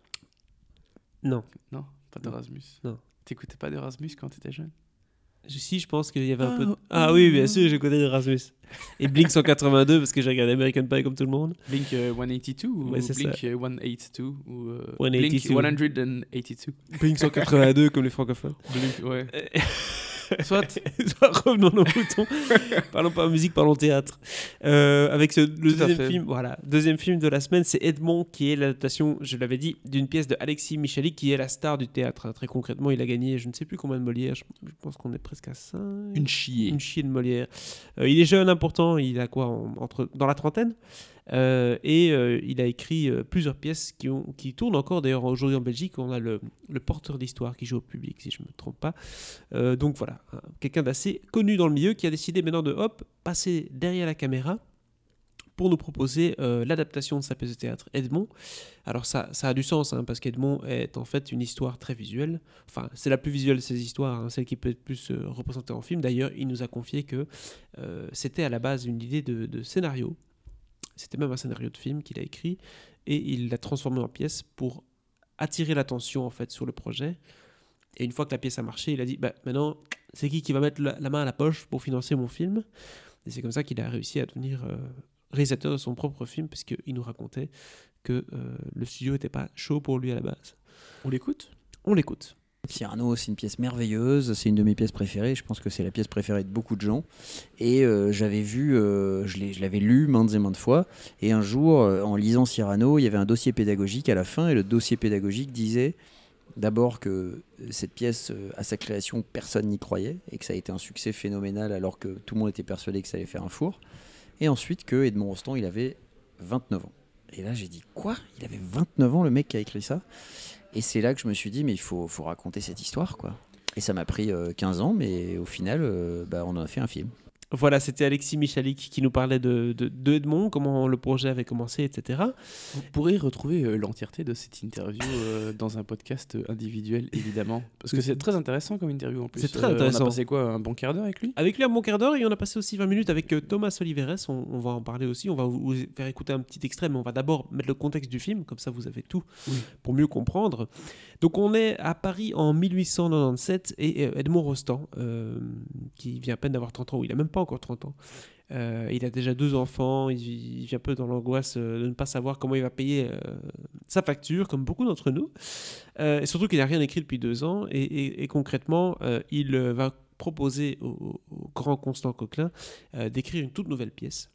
Non. Non, pas de Rasmus. Non. T'écoutais pas de Rasmus quand t'étais jeune? Je- Si, je pense qu'il y avait un peu de... Oh, Ah oh, oui, bien oh. sûr, je connais Erasmus. Et Blink cent quatre-vingt-deux, parce que j'ai regardé American Pie comme tout le monde. Blink euh, cent quatre-vingt-deux ou Ouais, c'est Blink ça. euh, cent quatre-vingt-deux ou euh, cent Blink quatre-vingt-deux. cent quatre-vingt-deux. Blink cent quatre-vingt-deux, comme les francophones. Blink, ouais. Euh, Soit. Soit revenons nos moutons. Parlons pas musique, parlons théâtre. Euh, avec ce, le Tout à deuxième fait. film, voilà, deuxième film de la semaine, c'est Edmond, qui est l'adaptation, je l'avais dit, d'une pièce de Alexis Michalik, qui est la star du théâtre. Très concrètement, il a gagné, je ne sais plus combien de Molière. Je, je pense qu'on est presque à cinq. Une chier. Une chier de Molière. Euh, il est jeune, important. Il a quoi en- entre, dans la trentaine. Euh, et euh, il a écrit euh, plusieurs pièces qui, ont, qui tournent encore. D'ailleurs, aujourd'hui en Belgique, on a le, le porteur d'histoire qui joue au public, si je ne me trompe pas. Euh, donc voilà, hein, quelqu'un d'assez connu dans le milieu qui a décidé maintenant de hop, passer derrière la caméra pour nous proposer euh, l'adaptation de sa pièce de théâtre Edmond. Alors ça, ça a du sens, hein, parce qu'Edmond est en fait une histoire très visuelle. Enfin, c'est la plus visuelle de ces histoires, hein, celle qui peut être plus euh, représentée en film. D'ailleurs, il nous a confié que euh, c'était à la base une idée de, de scénario. C'était même un scénario de film qu'il a écrit, et il l'a transformé en pièce pour attirer l'attention en fait sur le projet. Et une fois que la pièce a marché, il a dit bah, maintenant, c'est qui qui va mettre la, la main à la poche pour financer mon film? Et c'est comme ça qu'il a réussi à devenir euh, réalisateur de son propre film, puisqu'il nous racontait que euh, le studio n'était pas chaud pour lui à la base. On l'écoute? On l'écoute. Cyrano, c'est une pièce merveilleuse, c'est une de mes pièces préférées, je pense que c'est la pièce préférée de beaucoup de gens. Et euh, j'avais vu, euh, je l'ai- je l'avais lu maintes et maintes fois, et un jour, euh, en lisant Cyrano, il y avait un dossier pédagogique à la fin, et le dossier pédagogique disait d'abord que cette pièce, euh, à sa création, personne n'y croyait, et que ça a été un succès phénoménal alors que tout le monde était persuadé que ça allait faire un four. Et ensuite que Edmond Rostand, il avait vingt-neuf ans. Et là, j'ai dit, quoi? Il avait vingt-neuf ans, le mec qui a écrit ça? Et c'est là que je me suis dit, mais il faut, faut raconter cette histoire, quoi. Et ça m'a pris euh, quinze ans, mais au final, euh, bah, on en a fait un film. Voilà, c'était Alexis Michalik qui nous parlait de, de, de Edmond, comment le projet avait commencé, et cetera. Vous pourrez retrouver euh, l'entièreté de cette interview euh, dans un podcast euh, individuel, évidemment. Parce que c'est très intéressant comme interview en plus. C'est très Euh, intéressant. On a passé quoi, un bon quart d'heure avec lui? Avec lui, un bon quart d'heure, et on a passé aussi vingt minutes avec euh, Thomas Oliveres. On, on va en parler aussi. On va vous, vous faire écouter un petit extrait, mais on va d'abord mettre le contexte du film, comme ça vous avez tout Oui. pour mieux comprendre. Donc, on est à Paris en mille huit cent quatre-vingt-dix-sept, et euh, Edmond Rostand, euh, qui vient à peine d'avoir trente ans, ou il a même pas encore trente ans. Euh, il a déjà deux enfants, il, il vit un peu dans l'angoisse euh, de ne pas savoir comment il va payer euh, sa facture, comme beaucoup d'entre nous. Euh, et surtout qu'il n'a rien écrit depuis deux ans. Et, et- et concrètement, euh, il euh, va proposer au, au grand Constant Coquelin euh, d'écrire une toute nouvelle pièce.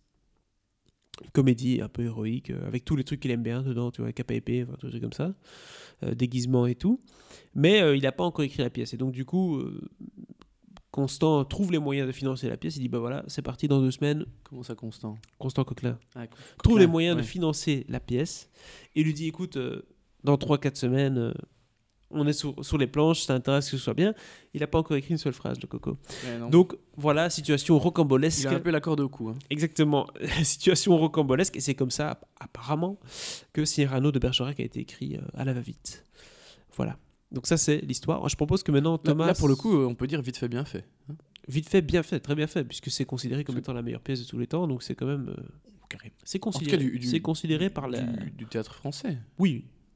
Une comédie un peu héroïque, euh, avec tous les trucs qu'il aime bien dedans, tu vois, cap à épée, enfin, tous les trucs comme ça, euh, déguisement et tout. Mais euh, il n'a pas encore écrit la pièce. Et donc, du coup, euh, Constant trouve les moyens de financer la pièce. Il dit bah voilà, c'est parti dans deux semaines. Comment ça, Constant? Constant Coquelin Ah, trouve les moyens ouais. de financer la pièce et lui dit écoute, euh, dans trois quatre semaines, euh, on est sur, sur les planches, ça intéresse que ce soit bien. Il n'a pas encore écrit une seule phrase, le Coco. Ouais, non. Donc voilà, situation rocambolesque. Il a un peu la corde au cou. Hein. Exactement, situation rocambolesque. Et c'est comme ça, apparemment, que Cyrano de Bergerac a été écrit euh, à la va-vite. Voilà. Donc ça, c'est l'histoire. Je propose que maintenant, Là, Thomas... là, pour le coup, euh, on peut dire vite fait, bien fait. hein. Vite fait, bien fait, très bien fait, puisque c'est considéré comme étant la meilleure pièce de tous les temps. Donc c'est quand même... euh, Carré. c'est En tout considéré, cas, du, du- c'est considéré par la... du, du théâtre français. Oui,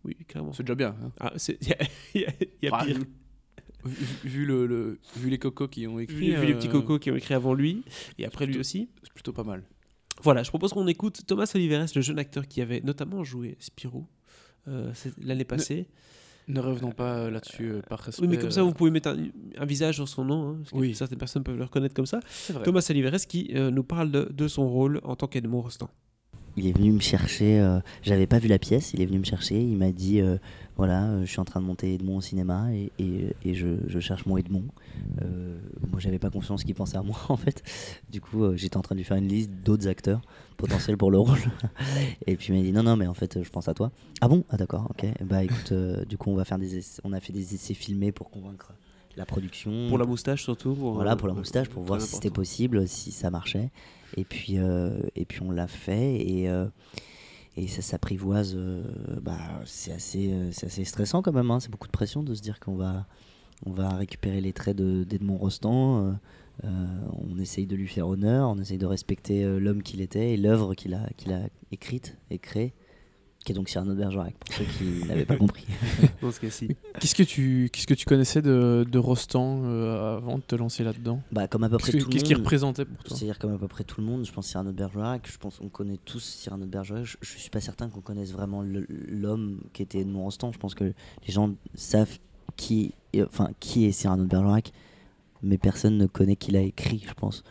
oui, clairement. C'est déjà bien. Hein. Ah, c'est- il y a, il y a- il y a Enfin, pire. vu, vu le, le- vu les cocos qui ont écrit, Vu, vu les euh, petits cocos qui ont écrit avant lui et après lui plutôt- aussi. c'est plutôt pas mal. Voilà, je propose qu'on écoute Thomas Oliveres, le jeune acteur qui avait notamment joué Spirou euh, c'est- l'année passée. Ne revenons pas euh, là-dessus euh, par respect. Oui, mais comme ça, euh, vous pouvez mettre un, un visage sur son nom, hein, parce que Oui. certaines personnes peuvent le reconnaître comme ça. C'est vrai. Thomas Oliveres qui euh, nous parle de, de son rôle en tant qu'Edmond Rostand. Il est venu me chercher, euh, j'avais pas vu la pièce, il est venu me chercher, il m'a dit euh, voilà, euh, je suis en train de monter Edmond au cinéma et, et, et je, je cherche mon Edmond. Euh, moi j'avais pas confiance qu'il pensait à moi en fait. Du coup euh, j'étais en train de lui faire une liste d'autres acteurs potentiels pour le rôle. Et puis il m'a dit non non mais en fait je pense à toi. Ah bon? Ah d'accord, ok. Bah écoute, euh, du coup on va faire des essais, on a fait des essais filmés pour convaincre la production. Pour la moustache surtout. Pour, Voilà, pour la euh, moustache, pour très voir si c'était important. possible, si ça marchait. Et puis, euh, et puis on l'a fait et, euh, et ça s'apprivoise. euh, bah, c'est assez, euh, c'est assez stressant quand même. Hein. C'est beaucoup de pression de se dire qu'on va, on va récupérer les traits de, d'Edmond Rostand. euh, euh, on essaye de lui faire honneur, on essaye de respecter euh, l'homme qu'il était et l'œuvre qu'il a, qu'il a écrite et créée, qui est donc Cyrano de Bergerac, pour ceux qui n'avaient pas compris. Dans ce cas-ci. Qu'est-ce que tu, qu'est-ce que tu connaissais de, de Rostand euh, avant de te lancer là-dedans? Bah, comme à peu Qu'est-ce près que- tout le qu'est-ce qu'il monde. représentait pour toi? C'est-à-dire comme à peu près tout le monde, je pense Cyrano de Bergerac, je pense qu'on connaît tous Cyrano de Bergerac, je, je suis pas certain qu'on connaisse vraiment le- l'homme qui était Edmond Rostand, je pense que les gens savent qui, est- enfin, qui est Cyrano de Bergerac, mais personne ne connaît qui l'a écrit, je pense.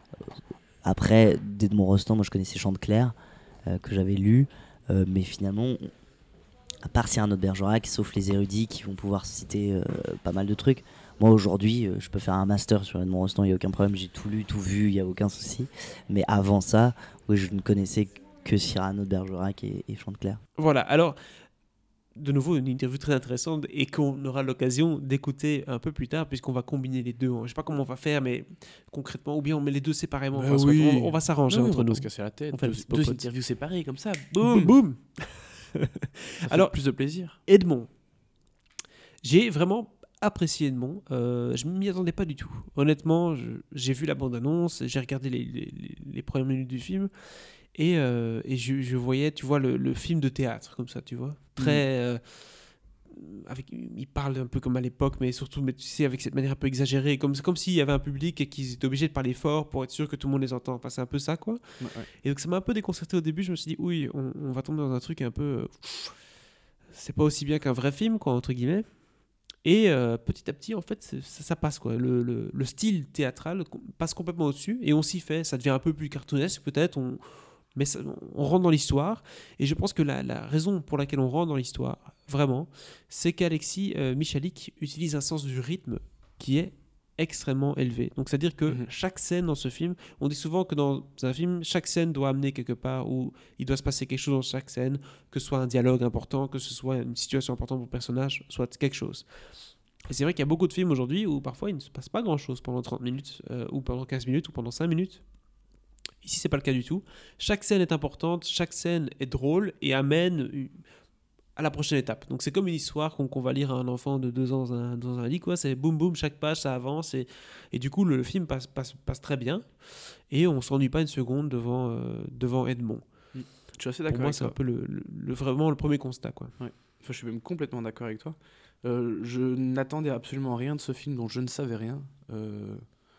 Après, d'Edmond Rostand, moi je connaissais Chanteclair, euh, que j'avais lu, euh, mais finalement, à part Cyrano de Bergerac, sauf les érudits qui vont pouvoir citer euh, pas mal de trucs, moi aujourd'hui euh, je peux faire un master sur Edmond Rostand, il n'y a aucun problème, j'ai tout lu, tout vu, il n'y a aucun souci. Mais avant ça, oui, je ne connaissais que Cyrano de Bergerac et, et Chanteclair. Voilà, alors, de nouveau, une interview très intéressante et qu'on aura l'occasion d'écouter un peu plus tard, puisqu'on va combiner les deux. Je ne sais pas comment on va faire, mais concrètement, ou bien on met les deux séparément. Bah Enfin, soit oui. on, on va s'arranger Non, oui, entre on va nous. pas se casser la tête. On fait deux, le deux spot. interviews séparées comme ça. Boum, Boum. boum. Ça fait Alors- plus de plaisir. Edmond. J'ai vraiment apprécié Edmond. Euh, je ne m'y attendais pas du tout. Honnêtement, je- j'ai vu la bande-annonce, j'ai regardé les, les- les- les premières minutes du film et, euh, et je, je voyais, tu vois, le, le film de théâtre, comme ça, tu vois. Très. euh, avec, il parle un peu comme à l'époque, mais surtout, mais tu sais, avec cette manière un peu exagérée, comme, comme s'il y avait un public et qu'ils étaient obligés de parler fort pour être sûr que tout le monde les entend. Enfin, c'est un peu ça, quoi. Ouais, ouais. Et donc ça m'a un peu déconcerté au début. Je me suis dit, oui, on, on va tomber dans un truc un peu. euh, c'est pas aussi bien qu'un vrai film, quoi, entre guillemets. Et euh, petit à petit, en fait, c'est- ça, ça passe, quoi. Le, le- le style théâtral com- passe complètement au-dessus et on s'y fait. Ça devient un peu plus cartoonesque, peut-être. On, mais ça- on rentre dans l'histoire. Et je pense que la, la raison pour laquelle on rentre dans l'histoire, vraiment, c'est qu'Alexis euh, Michalik utilise un sens du rythme qui est extrêmement élevé. Donc, c'est-à-dire que Mhm. chaque scène dans ce film, on dit souvent que dans un film, chaque scène doit amener quelque part, ou il doit se passer quelque chose dans chaque scène, que ce soit un dialogue important, que ce soit une situation importante pour le personnage, soit quelque chose. Et c'est vrai qu'il y a beaucoup de films aujourd'hui où parfois il ne se passe pas grand-chose pendant trente minutes, euh, ou pendant quinze minutes, ou pendant cinq minutes. Ici, c'est pas le cas du tout. Chaque scène est importante, chaque scène est drôle et amène une- à la prochaine étape. Donc c'est comme une histoire qu'on qu'on va lire à un enfant de deux ans dans un, dans un lit, quoi. C'est boum boum, chaque page ça avance et, et du coup le, le film passe, passe, passe très bien et on s'ennuie pas une seconde devant, euh, devant Edmond. Je suis assez Pour d'accord moi avec c'est un toi. peu le, le- le- vraiment le premier constat, quoi. Enfin, je suis même complètement d'accord avec toi. Euh, je n'attendais absolument rien de ce film dont je ne savais rien. Euh,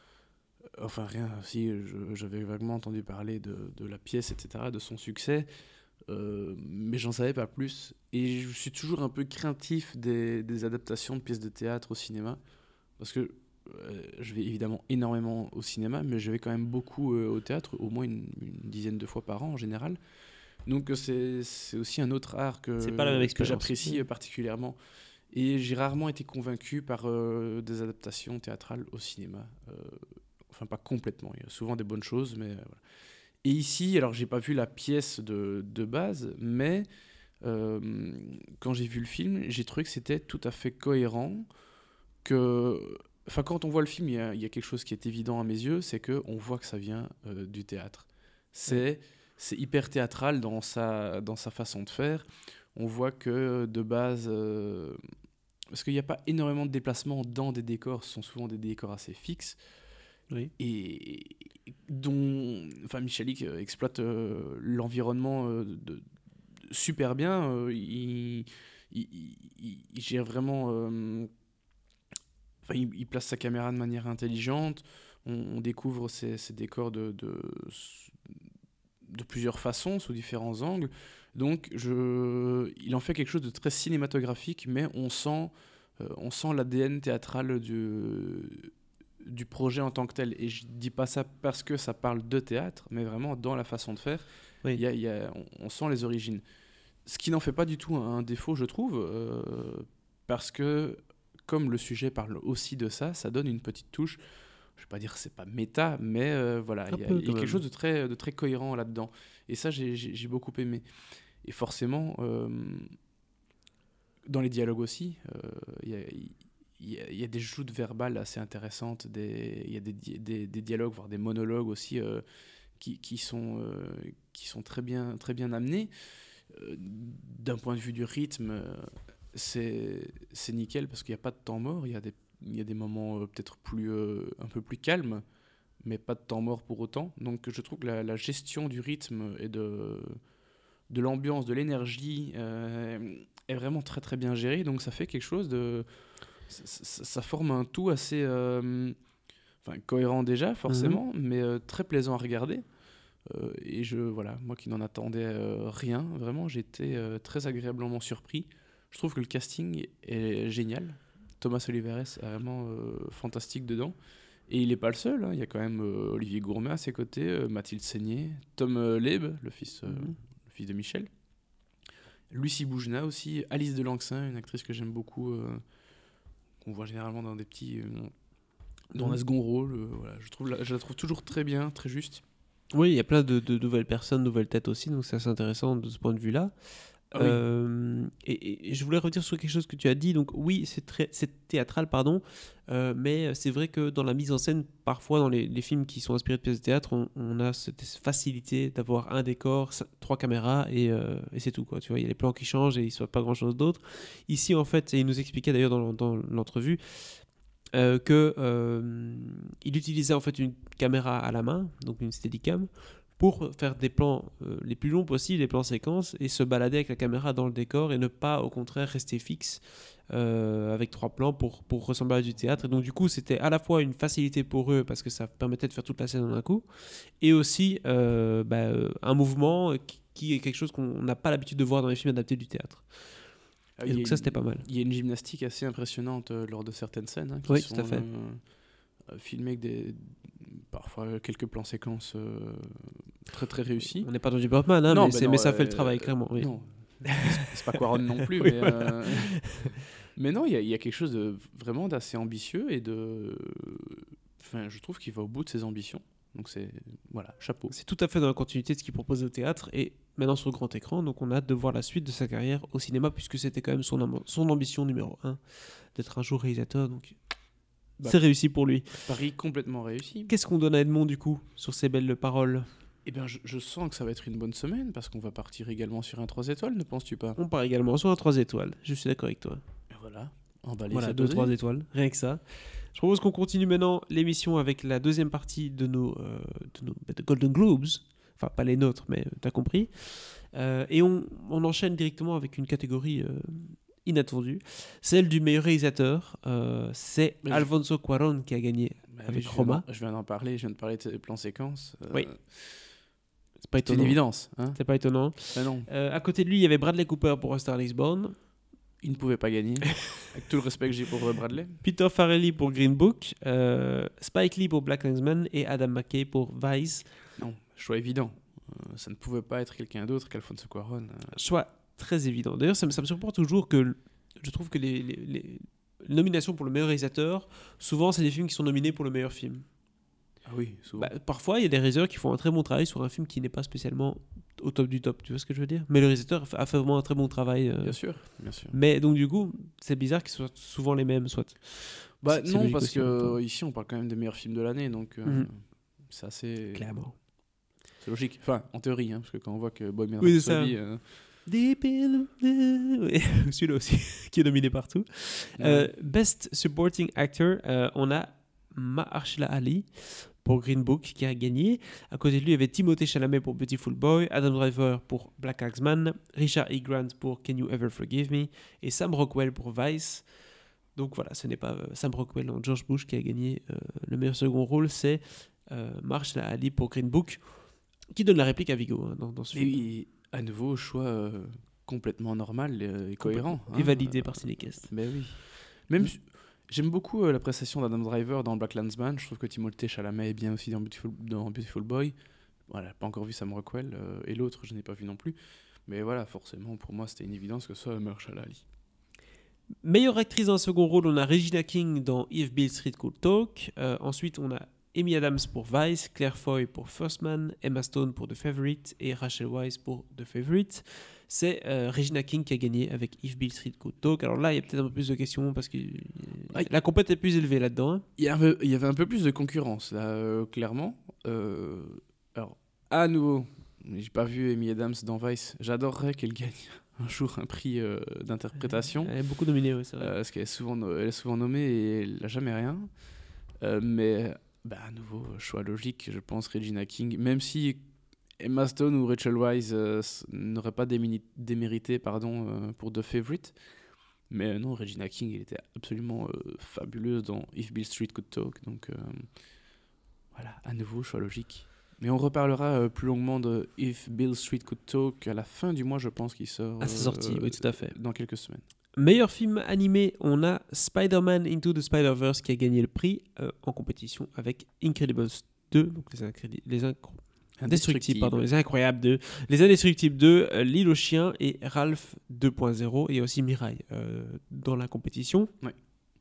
Enfin, rien. Si, je- j'avais vaguement entendu parler de, de la pièce, et cetera, de son succès. Euh, mais j'en savais pas plus. Et je suis toujours un peu craintif des, des adaptations de pièces de théâtre au cinéma. Parce que euh, je vais évidemment énormément au cinéma, mais je vais quand même beaucoup euh, au théâtre, au moins une, une dizaine de fois par an en général. Donc euh, c'est c'est aussi un autre art que, C'est pas la même que expérience. j'apprécie euh, particulièrement. Et j'ai rarement été convaincu par euh, des adaptations théâtrales au cinéma. Euh, enfin, pas complètement. Il y a souvent des bonnes choses, mais euh, voilà. Et ici, alors j'ai pas vu la pièce de, de base, mais euh, quand j'ai vu le film, j'ai trouvé que c'était tout à fait cohérent. Que, enfin, quand on voit le film, il y a, il y a quelque chose qui est évident à mes yeux, c'est que on voit que ça vient euh, du théâtre. C'est c'est hyper théâtral dans sa dans sa façon de faire. On voit que de base, euh, parce qu'il n'y a pas énormément de déplacements dans des décors, ce sont souvent des décors assez fixes. Oui. Et dont enfin Michalik euh, exploite euh, l'environnement euh, de, de- super bien. Euh, il, il, il, il gère vraiment. Euh, enfin, il, il place sa caméra de manière intelligente. On, on découvre ses, ses décors de, de, de plusieurs façons, sous différents angles. Donc, je, il en fait quelque chose de très cinématographique, mais on sent, euh, on sent l'A D N théâtral du, du projet en tant que tel. Et je dis pas ça parce que ça parle de théâtre, mais vraiment dans la façon de faire. Oui. Y a, y a, on, on sent les origines. Ce qui n'en fait pas du tout un, un défaut, je trouve, euh, parce que comme le sujet parle aussi de ça, ça donne une petite touche. Je ne vais pas dire que c'est pas méta, mais euh, voilà, il y a, y a quelque chose de très, de très cohérent là-dedans. Et ça, j'ai, j'ai, j'ai beaucoup aimé. Et forcément, euh, dans les dialogues aussi, il euh, y, y, y, y a des joutes verbales assez intéressantes, il y a des, des, des dialogues, voire des monologues aussi, euh, qui, qui, sont, euh, qui sont très bien, très bien amenés. Euh, d'un point de vue du rythme, euh, c'est, c'est nickel, parce qu'il n'y a pas de temps mort, il y a des Il y a des moments euh, peut-être plus, euh, un peu plus calmes, mais pas de temps mort pour autant. Donc je trouve que la, la gestion du rythme et de, de l'ambiance, de l'énergie euh, est vraiment très très bien gérée. Donc ça fait quelque chose de... Ça, ça, ça forme un tout assez euh, enfin, cohérent déjà, forcément, mm-hmm. mais euh, très plaisant à regarder. Euh, et je, voilà, moi qui n'en attendais euh, rien, vraiment, j'ai été euh, très agréablement surpris. Je trouve que le casting est génial. Thomas Oliveres est vraiment euh, fantastique dedans. Et il n'est pas le seul. Hein. Il y a quand même euh, Olivier Gourmet à ses côtés, euh, Mathilde Seigné, Tom euh, Leib, le fils, euh, mm-hmm. le fils de Michel. Lucie Boujna aussi, Alice Delancin, une actrice que j'aime beaucoup, euh, qu'on voit généralement dans des petits... Euh, dans mm-hmm. un second rôle. Euh, voilà. je, trouve la, je la trouve toujours très bien, très juste. Oui, il y a plein de, de nouvelles personnes, nouvelles têtes aussi, donc c'est assez intéressant de ce point de vue-là. Ah oui. euh, et, et je voulais revenir sur quelque chose que tu as dit. Donc oui, c'est très, c'est théâtral, pardon, euh, mais c'est vrai que dans la mise en scène, parfois dans les, les films qui sont inspirés de pièces de théâtre, on, on a cette facilité d'avoir un décor, trois caméras et, euh, et c'est tout, quoi. Tu vois, il y a les plans qui changent et il ne se passe pas grand-chose d'autre. Ici, en fait, et il nous expliquait d'ailleurs dans, dans l'entrevue euh, que euh, il utilisait en fait une caméra à la main, donc une Steadicam, pour faire des plans euh, les plus longs possibles, des plans séquences, et se balader avec la caméra dans le décor et ne pas, au contraire, rester fixe euh, avec trois plans pour, pour ressembler à du théâtre. Et donc, du coup, c'était à la fois une facilité pour eux parce que ça permettait de faire toute la scène en un coup, et aussi euh, bah, un mouvement qui, qui est quelque chose qu'on n'a pas l'habitude de voir dans les films adaptés du théâtre. Et donc, ça, c'était pas mal. Il y a une gymnastique assez impressionnante euh, lors de certaines scènes hein, qui oui, sont tout à fait. Euh, filmé avec des, parfois quelques plans séquences euh, très très réussis. On n'est pas dans du Birdman, hein, non, mais, bah c'est, non, mais ça euh, fait le travail, clairement. Oui. Non, c'est pas Quaron non plus, oui, mais, voilà. euh, mais non, il y, y a quelque chose de vraiment d'assez ambitieux et de. Enfin, je trouve qu'il va au bout de ses ambitions. Donc c'est voilà, chapeau. C'est tout à fait dans la continuité de ce qu'il propose au théâtre et maintenant sur le grand écran. Donc on a hâte de voir la suite de sa carrière au cinéma puisque c'était quand même son, am- son ambition numéro un d'être un jour réalisateur. Donc bah, c'est réussi pour lui. Pari complètement réussi. Qu'est-ce qu'on donne à Edmond du coup sur ces belles paroles ? Eh bien, je, je sens que ça va être une bonne semaine parce qu'on va partir également sur un trois étoiles, ne penses-tu pas ? On part également sur un trois étoiles. Je suis d'accord avec toi. Et voilà. Emballé, voilà, deux trois étoiles, rien que ça. Je propose qu'on continue maintenant l'émission avec la deuxième partie de nos, euh, de nos de Golden Globes. Enfin, pas les nôtres, mais t'as compris. Euh, et on, on enchaîne directement avec une catégorie euh, inattendue, celle du meilleur réalisateur. Euh, c'est mais Alfonso je... Cuarón qui a gagné bah avec oui, Roma. Je viens d'en parler, je viens de parler de plans séquences. Euh... Oui. C'est pas étonnant. C'est une évidence. Hein c'est pas étonnant. Bah non. Euh, à côté de lui, il y avait Bradley Cooper pour A Star Is Born. Il ne pouvait pas gagner, avec tout le respect que j'ai pour Bradley. Peter Farrelly pour Green Book, euh, Spike Lee pour Black Klansman et Adam McKay pour Vice. Non, choix évident. Euh, ça ne pouvait pas être quelqu'un d'autre qu'Alfonso Cuarón. Euh... Choix très évident. D'ailleurs, ça me, ça me surprend toujours que je trouve que les, les, les nominations pour le meilleur réalisateur, souvent, c'est des films qui sont nominés pour le meilleur film. Ah oui, souvent. Bah, parfois, il y a des réalisateurs qui font un très bon travail sur un film qui n'est pas spécialement au top du top, tu vois ce que je veux dire ? Mais le réalisateur a fait vraiment un très bon travail. Euh... Bien sûr, bien sûr. Mais donc du coup, c'est bizarre qu'ils soient souvent les mêmes, soit. Bah c'est, non, c'est parce que euh, ici on parle quand même des meilleurs films de l'année, donc euh, mmh. c'est assez. Clairement. C'est logique. Enfin, en théorie, hein, parce que quand on voit que Bohemian oui, Rhapsody. Euh... Deep in the... Celui-là aussi, qui est nominé partout. Ouais. Euh, Best Supporting Actor, euh, on a Mahershala Ali pour Green Book qui a gagné. À côté de lui, il y avait Timothée Chalamet pour Beautiful Boy, Adam Driver pour Black Klansman, Richard E. Grant pour Can You Ever Forgive Me et Sam Rockwell pour Vice. Donc voilà, ce n'est pas euh, Sam Rockwell dans George Bush qui a gagné euh, le meilleur second rôle, c'est euh, Mahershala Ali pour Green Book qui donne la réplique à Viggo hein, dans, dans ce Et film. oui, à nouveau, choix euh, complètement normal et, et cohérent. Et validé par Cinecast. Ben oui. Même, mm. J'aime beaucoup euh, la prestation d'Adam Driver dans Black Klansman. Je trouve que Timothée Chalamet est bien aussi dans Beautiful, dans Beautiful Boy. Voilà, pas encore vu Sam Rockwell. Euh, et l'autre, je n'ai pas vu non plus. Mais voilà, forcément, pour moi, c'était une évidence que ce soit Mahershala Ali. Meilleure actrice dans un second rôle, on a Regina King dans If Beale Street Could Talk. Euh, ensuite, on a Amy Adams pour Vice, Claire Foy pour First Man, Emma Stone pour The Favourite et Rachel Weisz pour The Favourite. C'est euh, Regina King qui a gagné avec If Beale Street Could Talk. Alors là, il y a peut-être un peu plus de questions parce que ouais. La compète est plus élevée là-dedans. Hein. Il, y avait, il y avait un peu plus de concurrence, là, euh, clairement. Euh, alors, à nouveau, j'ai pas vu Amy Adams dans Vice. J'adorerais qu'elle gagne un jour un prix euh, d'interprétation. Elle est beaucoup nominée, oui, c'est vrai. Euh, parce qu'elle est souvent, elle est souvent nommée et elle n'a jamais rien. Euh, mais, bah, à nouveau, choix logique, je pense, Regina King. Même si Emma Stone ou Rachel Weisz euh, n'auraient pas démini- démérité pardon, euh, pour The Favourite. Mais euh, non, Regina King, elle était absolument euh, fabuleuse dans If Beale Street Could Talk. Donc, euh, voilà, à nouveau, choix logique. Mais on reparlera euh, plus longuement de If Beale Street Could Talk à la fin du mois, je pense, qu'il sort. À sa sortie, euh, oui, tout à fait. Dans quelques semaines. Meilleur film animé, on a Spider-Man Into the Spider-Verse qui a gagné le prix euh, en compétition avec Incredibles deux, donc les, incrédi- les incro- Indestructibles, pardon, les Incroyables deux, les Indestructibles deux, euh, L'île aux chiens et Ralph deux point zéro et aussi Mirai euh, dans la compétition. Ouais.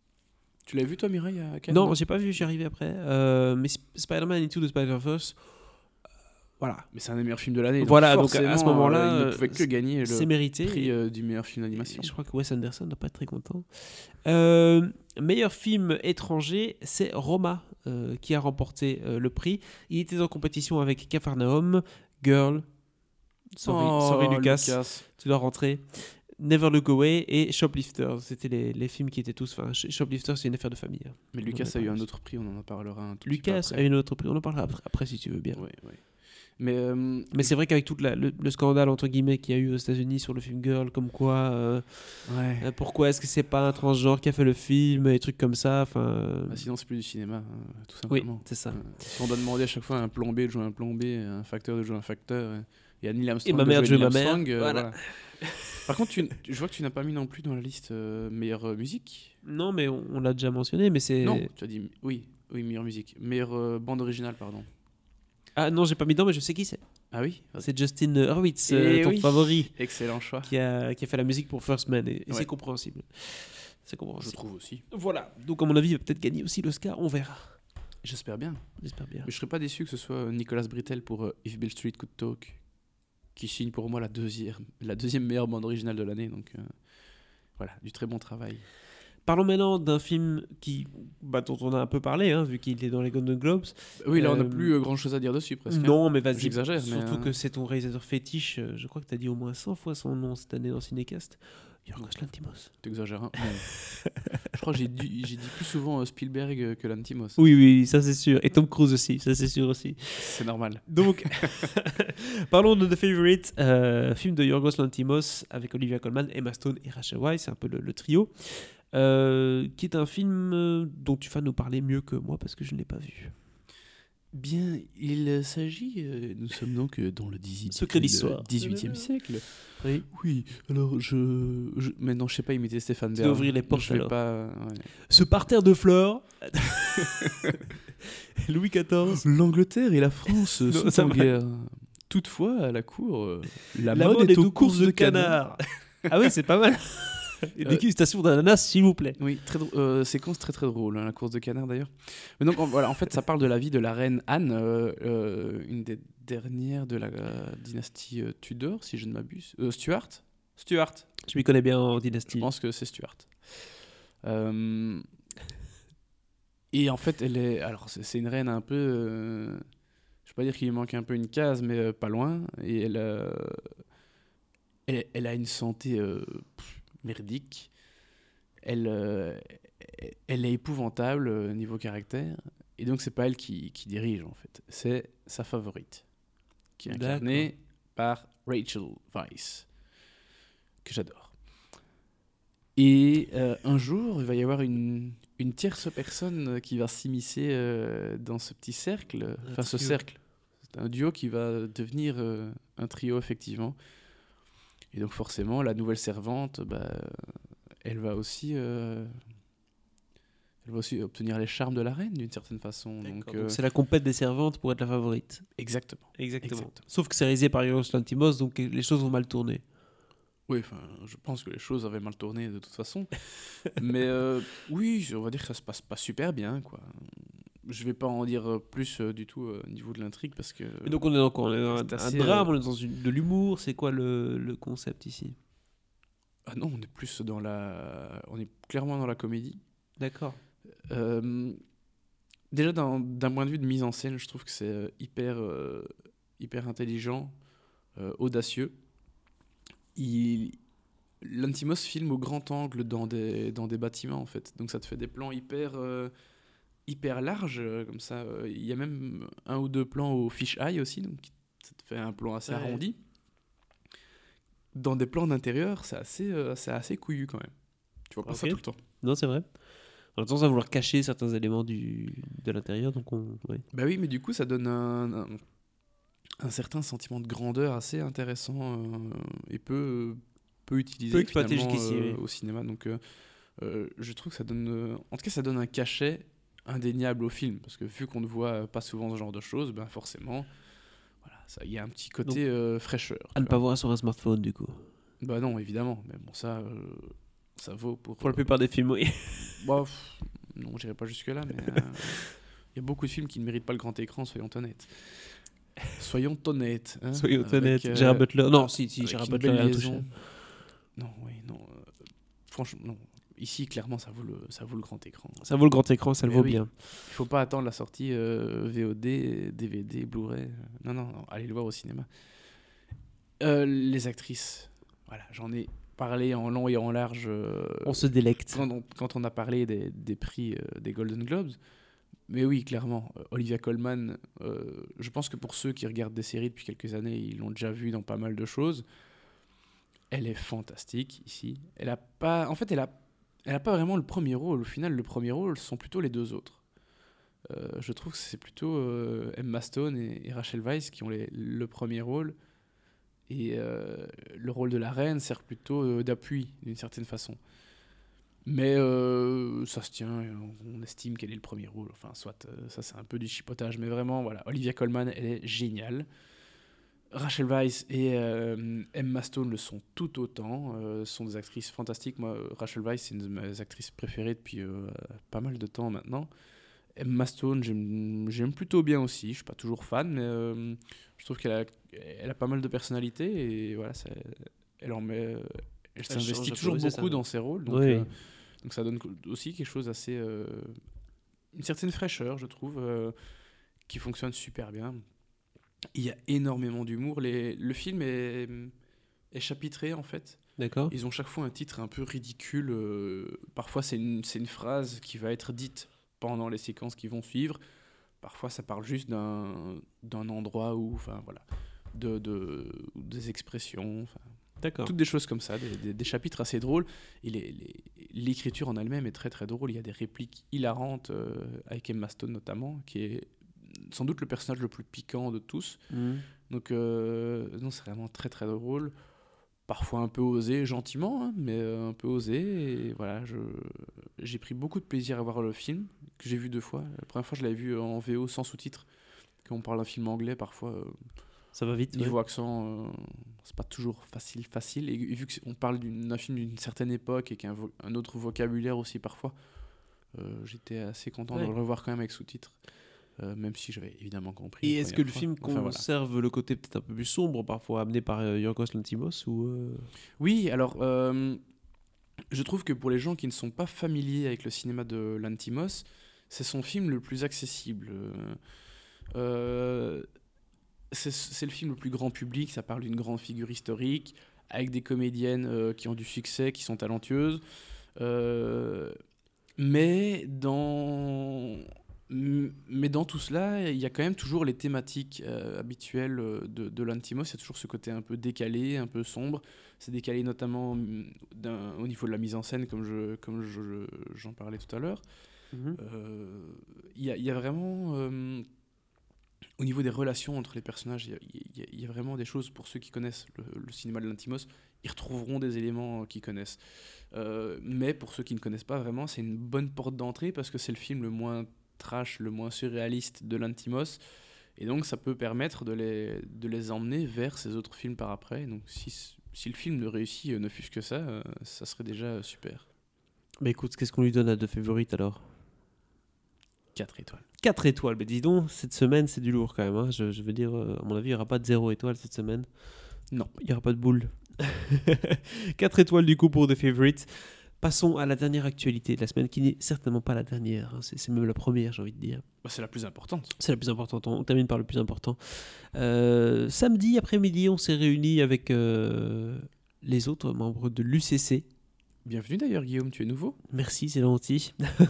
Tu l'as vu toi, Mirai, à Cannes? Non, j'ai pas vu, j'y arrivé après. Euh, mais Sp- Spider-Man Into the Spider-Verse, voilà. Mais c'est un des meilleurs films de l'année. Donc Voilà, donc à ce moment-là, euh, il ne euh, pouvait que gagner le c'est mérité. prix euh, du meilleur film d'animation. Je crois que Wes Anderson doit pas être très content. Euh, meilleur film étranger, c'est Roma euh, qui a remporté euh, le prix. Il était en compétition avec Capharnaüm, Girl, sorry, Oh, sorry Lucas, Lucas. tu dois rentrer, Never Look Away et Shoplifters. C'était les, les films qui étaient tous... Enfin, Shoplifters, c'est une affaire de famille. Hein. Mais On Lucas en a eu parle. un autre prix, on en parlera un tout Lucas petit peu a après. eu une autre prix. On en parlera après, après si tu veux bien. Ouais, ouais. Mais, euh, Mais c'est vrai qu'avec tout la, le, le scandale entre guillemets qu'il y a eu aux États-Unis sur le film Girl, comme quoi, euh, ouais. euh, pourquoi est-ce que c'est pas un transgenre qui a fait le film, et trucs comme ça. Enfin, euh, Bah, sinon, c'est plus du cinéma, hein, tout oui, simplement. c'est ça. Euh, si on doit demander à chaque fois à un plombé de jouer un plombé, à un facteur de jouer un facteur, euh, et à Neil Armstrong Et ma mère de de jouer jouer Neil ma mère, Armstrong, euh, voilà. voilà. Par contre, tu, je vois que tu n'as pas mis non plus dans la liste euh, meilleure euh, musique. Non, mais on, on l'a déjà mentionné, mais c'est. Non, tu as dit oui, oui, meilleure musique. Meilleure euh, bande originale, pardon. Ah non, j'ai pas mis dedans, mais je sais qui c'est. Ah oui. C'est Justin Hurwitz, Eh euh, ton oui. favori, Excellent choix. qui a, qui a fait la musique pour First Man, et, et Ouais. c'est compréhensible. C'est Je compréhensible. trouve aussi. Voilà. Donc à mon avis, il va peut-être gagner aussi l'Oscar. On verra. J'espère bien. J'espère bien. Mais je serais pas déçu que ce soit Nicolas Britell pour euh, If Beale Street Could Talk, qui signe pour moi la deuxième, la deuxième meilleure bande originale de l'année. Donc euh, voilà, du très bon travail. Parlons maintenant d'un film qui, bah, dont on a un peu parlé, hein, vu qu'il est dans les Golden Globes. Oui, là on n'a Euh, plus euh, grand chose à dire dessus presque. Non, mais vas-y. J'exagère, mais, Surtout euh, que c'est ton réalisateur fétiche. euh, Je crois que tu as dit au moins cent fois son nom cette année dans Cinécast. Yorgos Lanthimos. T'exagères. Hein. Non. Je crois que j'ai dit, j'ai dit plus souvent euh, Spielberg euh, que Lanthimos. Oui, oui, ça c'est sûr. Et Tom Cruise aussi, ça c'est sûr aussi. C'est normal. Donc, parlons de The Favourite, euh, film de Yorgos Lanthimos avec Olivia Colman, Emma Stone et Rachel Weisz, c'est un peu le, le trio, euh, qui est un film euh, dont tu vas nous parler mieux que moi parce que je ne l'ai pas vu. Bien, il s'agit, euh, nous sommes donc euh, dans le dix- Secret d'histoire. dix-huitième siècle. Oui. Oui, alors je, je... Maintenant, je sais pas imiter Stéphane Tu Bern. dois ouvrir les portes, Je vais alors. pas... ouais. Ce parterre de fleurs, Louis quatorze. L'Angleterre et la France Non, sont ça en va. guerre. Toutefois, à la cour, euh, la, La mode, est aux courses de canard. Ah oui, c'est pas mal. Et dégustation d'ananas, s'il vous plaît. Oui, très drô- euh, séquence très très drôle, hein, la course de canard d'ailleurs. Mais donc en, voilà, en fait, ça parle de la vie de la reine Anne, euh, euh, une des dernières de la euh, dynastie euh, Tudor, si je ne m'abuse. Euh, Stuart Stuart. Je m'y connais bien en Je dynastie. pense que c'est Stuart. Euh, Et en fait, elle est, alors c'est c'est une reine un peu, euh, je vais pas dire qu'il lui manque un peu une case, mais euh, pas loin. Et elle, euh, elle, elle a une santé euh, pff, merdique. Elle, euh, elle est épouvantable euh, niveau caractère. Et donc, c'est pas elle qui, qui dirige, en fait. C'est sa favorite, qui est incarnée D'accord. par Rachel Weisz, que j'adore. Et euh, un jour, il va y avoir une, une tierce personne qui va s'immiscer euh, dans ce petit cercle, Un enfin ce trio. cercle. C'est un duo qui va devenir euh, un trio, effectivement. Et donc, forcément, la nouvelle servante, bah, elle va aussi... euh, Elle va aussi obtenir les charmes de la reine d'une certaine façon. D'accord, Donc, donc euh, c'est la compète des servantes pour être la favorite. exactement. Exactement. Exactement. Sauf que c'est réalisé par Yorgos Lanthimos, donc les choses vont mal tourner. Oui, enfin, je pense que les choses avaient mal tourné de toute façon. Mais euh, oui, on va dire que ça se passe pas super bien, quoi. Je vais pas en dire plus euh, du tout euh, au niveau de l'intrigue parce que. Et donc on est dans quoi? On est dans c'est un, un assez, drame, euh, on est dans une- de l'humour. C'est quoi le, le concept ici? Ah non, on est plus dans la. On est clairement dans la comédie. D'accord. Euh, Déjà, d'un d'un point de vue de mise en scène, je trouve que c'est euh, hyper, euh, hyper intelligent, euh, audacieux. Il, Lantimos filme au grand angle dans des, dans des bâtiments, en fait. Donc ça te fait des plans hyper, euh, hyper larges, euh, comme ça. Euh, Il y a même un ou deux plans au fish-eye aussi, donc ça te fait un plan assez Ouais. arrondi. Dans des plans d'intérieur, c'est assez, euh, c'est assez couillu quand même. Tu vois pas ça Ok. tout le temps. Non, c'est vrai. On a tendance à vouloir cacher certains éléments du, de l'intérieur, donc on. Ouais. Bah oui, mais du coup, ça donne un, un, un certain sentiment de grandeur assez intéressant euh, et peu, peu utilisé Peu exploité finalement jusqu'ici, euh, oui. au cinéma. Donc, euh, euh, je trouve que ça donne, euh, en tout cas, ça donne un cachet indéniable au film parce que vu qu'on ne voit pas souvent ce genre de choses, ben forcément, voilà, ça, il y a un petit côté euh, fraîcheur. À ne tu pas vois. voir sur un smartphone, du coup. Bah non, évidemment, mais bon, ça, euh, ça vaut pour. Pour la plupart des films, oui. Bah, pff, non, j'irai pas jusque là, mais euh, il y a beaucoup de films qui ne méritent pas le grand écran, soyons honnêtes. Soyons honnêtes. Hein, Soyons avec, honnêtes. euh, Gérard Butler. Non, si, si, avec Gérard une Butler belle est liaison. intouchable. Non, oui, non. euh, franchement, non. Ici, clairement, ça vaut le, ça vaut le grand écran. Ça vaut le grand écran, ça le Mais vaut oui. bien. Il faut pas attendre la sortie euh, V O D, D V D, Blu-ray. Non, non, non, allez le voir au cinéma. Euh, les actrices, voilà, j'en ai parlé en long et en large euh, On se délecte. quand, on, quand on a parlé des, des prix euh, des Golden Globes. Mais oui, clairement, euh, Olivia Colman, euh, je pense que pour ceux qui regardent des séries depuis quelques années, ils l'ont déjà vue dans pas mal de choses. Elle est fantastique ici. Elle a pas, en fait, elle a, elle a pas vraiment le premier rôle. Au final, le premier rôle sont plutôt les deux autres. Euh, je trouve que c'est plutôt euh, Emma Stone et, et Rachel Weisz qui ont les- le premier rôle. Et euh, le rôle de la reine sert plutôt euh, d'appui, d'une certaine façon. Mais euh, ça se tient, et on, on estime qu'elle est le premier rôle. Enfin, soit, euh, ça c'est un peu du chipotage. Mais vraiment, voilà, Olivia Colman, elle est géniale. Rachel Weisz et euh, Emma Stone le sont tout autant. Euh, sont des actrices fantastiques. Moi, euh, Rachel Weisz, c'est une de mes actrices préférées depuis euh, pas mal de temps maintenant. Emma Stone, j'aime j'aime plutôt bien aussi. Je suis pas toujours fan, mais euh, je trouve qu'elle a, elle a pas mal de personnalité et voilà, ça- elle en met, euh, elle change s'investit un peu, toujours oui, c'est ça, beaucoup ouais. dans ses rôles. Donc, Oui. euh, donc ça donne aussi quelque chose assez, euh, une certaine fraîcheur, je trouve, euh, qui fonctionne super bien. Il y a énormément d'humour. Les, le film est, est chapitré en fait. D'accord. Ils ont chaque fois un titre un peu ridicule. euh, parfois, c'est une, c'est une phrase qui va être dite pendant les séquences qui vont suivre. Parfois, ça parle juste d'un, d'un endroit où, enfin voilà, de, de, des expressions, enfin, D'accord. toutes des choses comme ça, des, des- des chapitres assez drôles. Et les- les- l'écriture en elle-même est très très drôle. Il y a des répliques hilarantes, euh, avec Emma Stone notamment, qui est sans doute le personnage le plus piquant de tous. Mhm. Donc, euh, non, c'est vraiment très très drôle. Parfois un peu osé, gentiment, hein, mais euh, un peu osé. Et voilà, je, j'ai pris beaucoup de plaisir à voir le film, que j'ai vu deux fois. La première fois, je l'avais vu en V O sans sous-titres. Quand on parle d'un film anglais, parfois, euh, Ça va vite. niveau ouais. accent, euh, c'est pas toujours facile, facile. Et, et vu qu'on parle d'une- d'un film d'une certaine époque et qu'un vo- un autre vocabulaire aussi parfois, euh, j'étais assez content de Ouais. le revoir quand même avec sous-titres. Euh, même si j'avais évidemment compris. Et la est-ce que première le fois. film Enfin, voilà. conserve le côté peut-être un peu plus sombre, parfois amené par euh, Yorgos Lanthimos ou euh, Oui, alors, euh, je trouve que pour les gens qui ne sont pas familiers avec le cinéma de Lanthimos, c'est son film le plus accessible. Euh, euh, c'est, c'est le film le plus grand public, ça parle d'une grande figure historique, avec des comédiennes euh, qui ont du succès, qui sont talentueuses. Euh, mais dans, Mais dans tout cela, il y a quand même toujours les thématiques euh, habituelles de, de Lanthimos. Il y a toujours ce côté un peu décalé, un peu sombre. C'est décalé notamment au niveau de la mise en scène, comme, je, comme je, j'en parlais tout à l'heure. Mm-hmm. Euh, il y, a, il y a vraiment... Euh, au niveau des relations entre les personnages, il y, a, il y a vraiment des choses, pour ceux qui connaissent le, le cinéma de Lanthimos, ils retrouveront des éléments qu'ils connaissent. Euh, mais pour ceux qui ne connaissent pas vraiment, c'est une bonne porte d'entrée parce que c'est le film le moins trash, le moins surréaliste de Lanthimos, et donc ça peut permettre de les, de les emmener vers ses autres films par après. Donc si, si le film ne réussit, ne fût-ce que ça, euh, ça serait déjà super. Bah écoute, qu'est-ce qu'on lui donne à The Favorite alors ? quatre étoiles. quatre étoiles, mais dis donc, cette semaine c'est du lourd quand même, hein. je, je veux dire, euh, à mon avis il n'y aura pas de zéro étoile cette semaine. Non. Il n'y aura pas de boule. quatre étoiles du coup pour The Favorite. Passons à la dernière actualité de la semaine, qui n'est certainement pas la dernière, hein. c'est, c'est même la première, j'ai envie de dire. Bah, c'est la plus importante. C'est la plus importante, on termine par le plus important. Euh, samedi après-midi, on s'est réunis avec euh, les autres membres de l'U C C. Bienvenue d'ailleurs Guillaume, tu es nouveau. Merci, c'est gentil.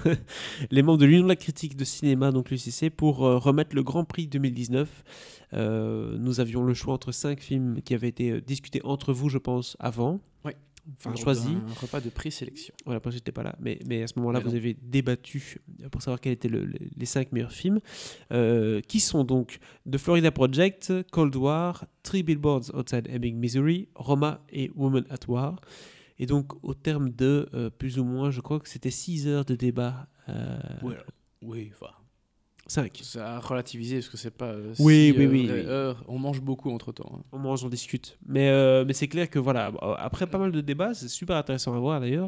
Les membres de l'Union de la critique de cinéma, donc l'U C C, pour euh, remettre le Grand Prix deux mille dix-neuf. Euh, nous avions le choix entre cinq films qui avaient été euh, discutés entre vous, je pense, avant. Oui. Enfin, choisi. Un repas de présélection. Voilà, après j'étais pas là, mais, mais à ce moment-là, Mais vous non. avez débattu pour savoir quels étaient le, le, les cinq meilleurs films, euh, qui sont donc The Florida Project, Cold War, Three Billboards Outside Ebbing, Missouri, Roma et Woman at War. Et donc, au terme de euh, plus ou moins, je crois que c'était six heures de débat. Euh, Ouais, oui, enfin. cinq. Ça a relativisé parce que c'est pas euh, Oui, six, oui, euh, oui, vraies oui. heures. On mange beaucoup entre temps. Hein. On mange, on discute. Mais, euh, mais c'est clair que voilà, après pas mal de débats, c'est super intéressant à voir d'ailleurs,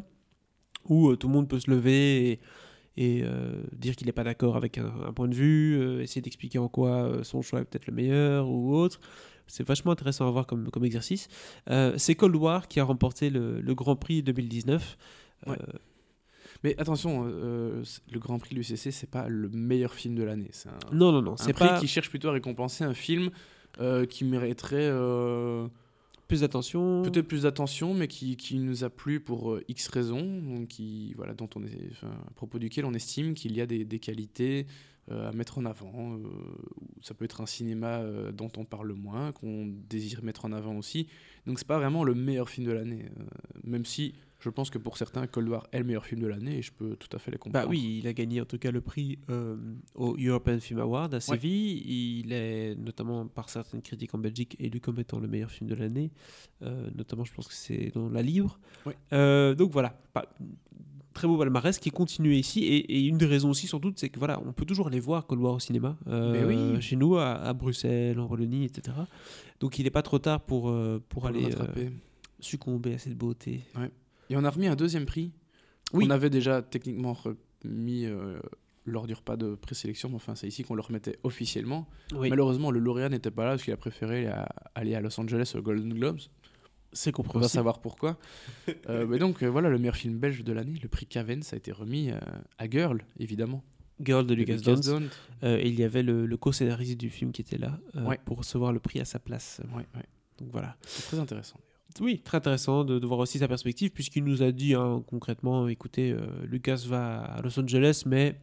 où euh, tout le monde peut se lever et, et euh, dire qu'il n'est pas d'accord avec un, un point de vue, euh, essayer d'expliquer en quoi euh, son choix est peut-être le meilleur ou autre. C'est vachement intéressant à voir comme, comme exercice. Euh, c'est Cold War qui a remporté le, le Grand Prix deux mille dix-neuf. Euh, Ouais. Mais attention, euh, le Grand Prix de l'U C C, c'est pas le meilleur film de l'année. C'est un, non, non, non, un c'est prix pas qui cherche plutôt à récompenser un film euh, qui mériterait euh, plus d'attention. peut-être plus d'attention, mais qui, qui nous a plu pour euh, X raisons, donc qui, voilà, dont on est, enfin, à propos duquel on estime qu'il y a des, des qualités euh, à mettre en avant. Euh, ça peut être un cinéma euh, dont on parle moins, qu'on désire mettre en avant aussi. Donc c'est pas vraiment le meilleur film de l'année, euh, même si je pense que pour certains, Cold War est le meilleur film de l'année et je peux tout à fait les comprendre. Bah oui, il a gagné en tout cas le prix euh, au European Film Award à Séville. Ouais. Il est notamment par certaines critiques en Belgique élu comme étant le meilleur film de l'année. Euh, notamment, je pense que c'est dans La Libre. Ouais. Euh, donc voilà, pas, très beau palmarès qui est continué ici. Et, et une des raisons aussi, sans doute, c'est que voilà, on peut toujours aller voir Cold War au cinéma. Euh, oui. Chez nous, à, à Bruxelles, en Wallonie, et cetera. Donc il n'est pas trop tard pour, euh, pour, pour aller euh, succomber à cette beauté. Ouais. Et on a remis un deuxième prix. Oui. On avait déjà techniquement remis euh, lors du repas de présélection, mais enfin c'est ici qu'on le remettait officiellement. Oui. Malheureusement, le lauréat n'était pas là parce qu'il a préféré à, aller à Los Angeles aux Golden Globes. C'est compréhensible. On va savoir pourquoi. euh, mais donc euh, voilà, le meilleur film belge de l'année, le prix Caven, ça a été remis euh, à Girl, évidemment. Girl de Lucas Dont. Euh, et il y avait le, le co-scénariste du film qui était là euh, ouais. pour recevoir le prix à sa place. Ouais, ouais. Donc voilà. C'est très intéressant. Oui, très intéressant de, de voir aussi sa perspective, puisqu'il nous a dit hein, concrètement, écoutez, euh, Lucas va à Los Angeles, mais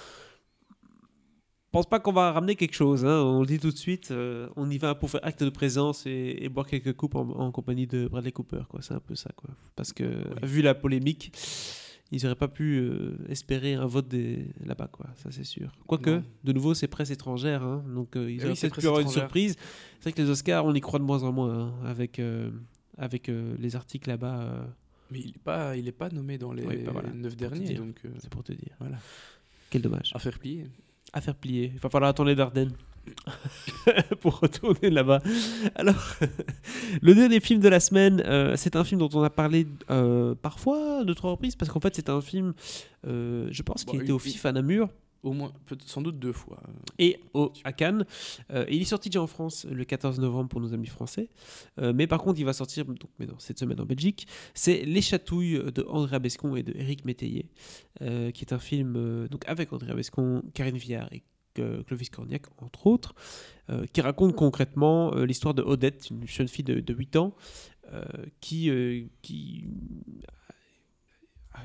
je pense pas qu'on va ramener quelque chose. Hein. On le dit tout de suite, euh, on y va pour faire acte de présence et, et boire quelques coupes en, en compagnie de Bradley Cooper. Quoi. C'est un peu ça. Quoi. Parce que, oui. vu la polémique, ils n'auraient pas pu euh, espérer un vote des... là-bas, quoi. Ça c'est sûr. Quoique, non. de nouveau, c'est presse étrangère, hein. Donc euh, ils auraient oui, peut-être pu avoir une surprise. C'est vrai que les Oscars, on y croit de moins en moins, hein, avec... Euh, avec euh, les articles là-bas. Euh... Mais il n'est pas, il est pas nommé dans les oui, bah voilà, neuf derniers. Donc euh... c'est pour te dire. Voilà. Quel dommage. À faire plier. À faire plier. Il va falloir attendre les Dardennes pour retourner là-bas. Alors, le dernier film de la semaine, euh, c'est un film dont on a parlé euh, parfois, deux, trois reprises, parce qu'en fait, c'est un film, euh, je pense, bon, qui était au F I F à Namur. Au moins, sans doute deux fois. Et au, à Cannes. Euh, et il est sorti déjà en France le quatorze novembre pour nos amis français. Euh, mais par contre, il va sortir donc, mais non, cette semaine en Belgique. C'est Les Chatouilles de Andrea Bescon et de Éric Métayer, euh, qui est un film euh, donc avec Andrea Bescon, Karine Viard et euh, Clovis Cornillac, entre autres, euh, qui raconte concrètement euh, l'histoire de Odette, une jeune fille de, de huit ans, euh, qui... Euh, qui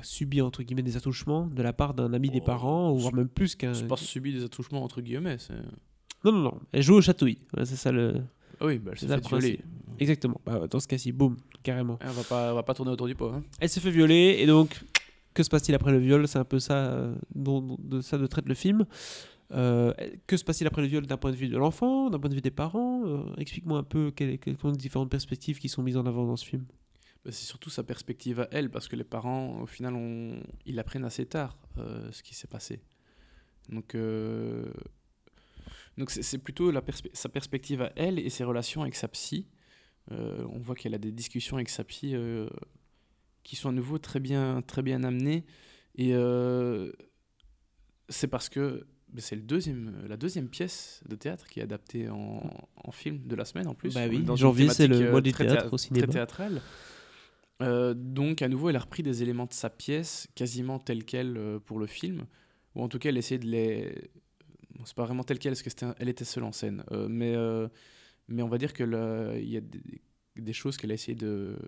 subi entre guillemets des attouchements de la part d'un ami des Oh, parents, ou voire même plus qu'un. C'est pas subi des attouchements entre guillemets. C'est... Non, non, non. Elle joue au chatouille. Voilà, c'est ça le. Ah oui, bah, elle C'est s'est ça fait le principe. violer. Exactement. Bah, dans ce cas-ci, boum, carrément. On va pas, on va pas tourner autour du pot. Hein. Elle se fait violer, et donc, que se passe-t-il après le viol? C'est un peu ça, euh, dont, dont- de ça de traite le film. Euh, que se passe-t-il après le viol d'un point de vue de l'enfant, d'un point de vue des parents? Euh, Explique-moi un peu quelles, quelles sont les différentes perspectives qui sont mises en avant dans ce film. Bah, c'est surtout sa perspective à elle, parce que les parents, au final, ont... ils apprennent assez tard euh, ce qui s'est passé. Donc, euh, Donc c'est, c'est plutôt la perspe- sa perspective à elle et ses relations avec sa psy. Euh, on voit qu'elle a des discussions avec sa psy euh, qui sont à nouveau très bien, très bien amenées. Et euh, c'est parce que bah, c'est le deuxième, la deuxième pièce de théâtre qui est adaptée en, en film de la semaine en plus. Bah On oui, est dans une janvier, c'est thématique, le euh, mois du très théâtre théa- au cinéma. Très théâtrale. Euh, donc à nouveau, elle a repris des éléments de sa pièce quasiment tels quels euh, pour le film, ou en tout cas elle essaie de les... Bon, c'est pas vraiment tel quel parce que c'était un- elle était seule en scène, euh, mais, euh, mais on va dire qu'il y a des, des choses qu'elle a essayé de,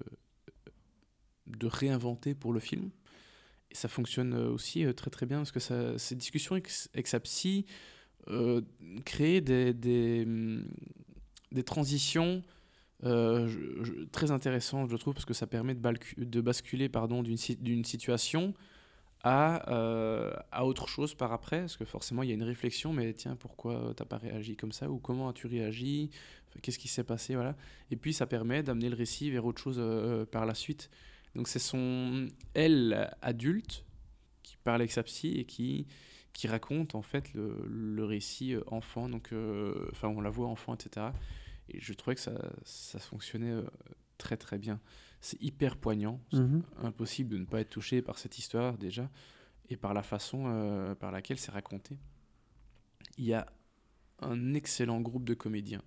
de réinventer pour le film. Et ça fonctionne euh, aussi euh, très très bien parce que ça, ces discussions avec, avec sa psy euh, créent des, des, hum, des transitions euh, je- je- très intéressantes, je trouve, parce que ça permet de, balcu- de basculer pardon, d'une, si- d'une situation à, euh, à autre chose par après, parce que forcément il y a une réflexion, mais tiens, pourquoi t'as pas réagi comme ça, ou comment as-tu réagi, Enfin, qu'est-ce qui s'est passé, voilà. Et puis ça permet d'amener le récit vers autre chose euh, par la suite. Donc c'est son elle adulte qui parle avec sa psy et qui qui raconte en fait le, le récit euh, enfant, donc euh, enfin on la voit enfant, et cetera. Et je trouvais que ça ça fonctionnait euh, très très bien. C'est hyper poignant, c'est Mhm. impossible de ne pas être touché par cette histoire déjà et par la façon euh, par laquelle c'est raconté. Il y a un excellent groupe de comédiens.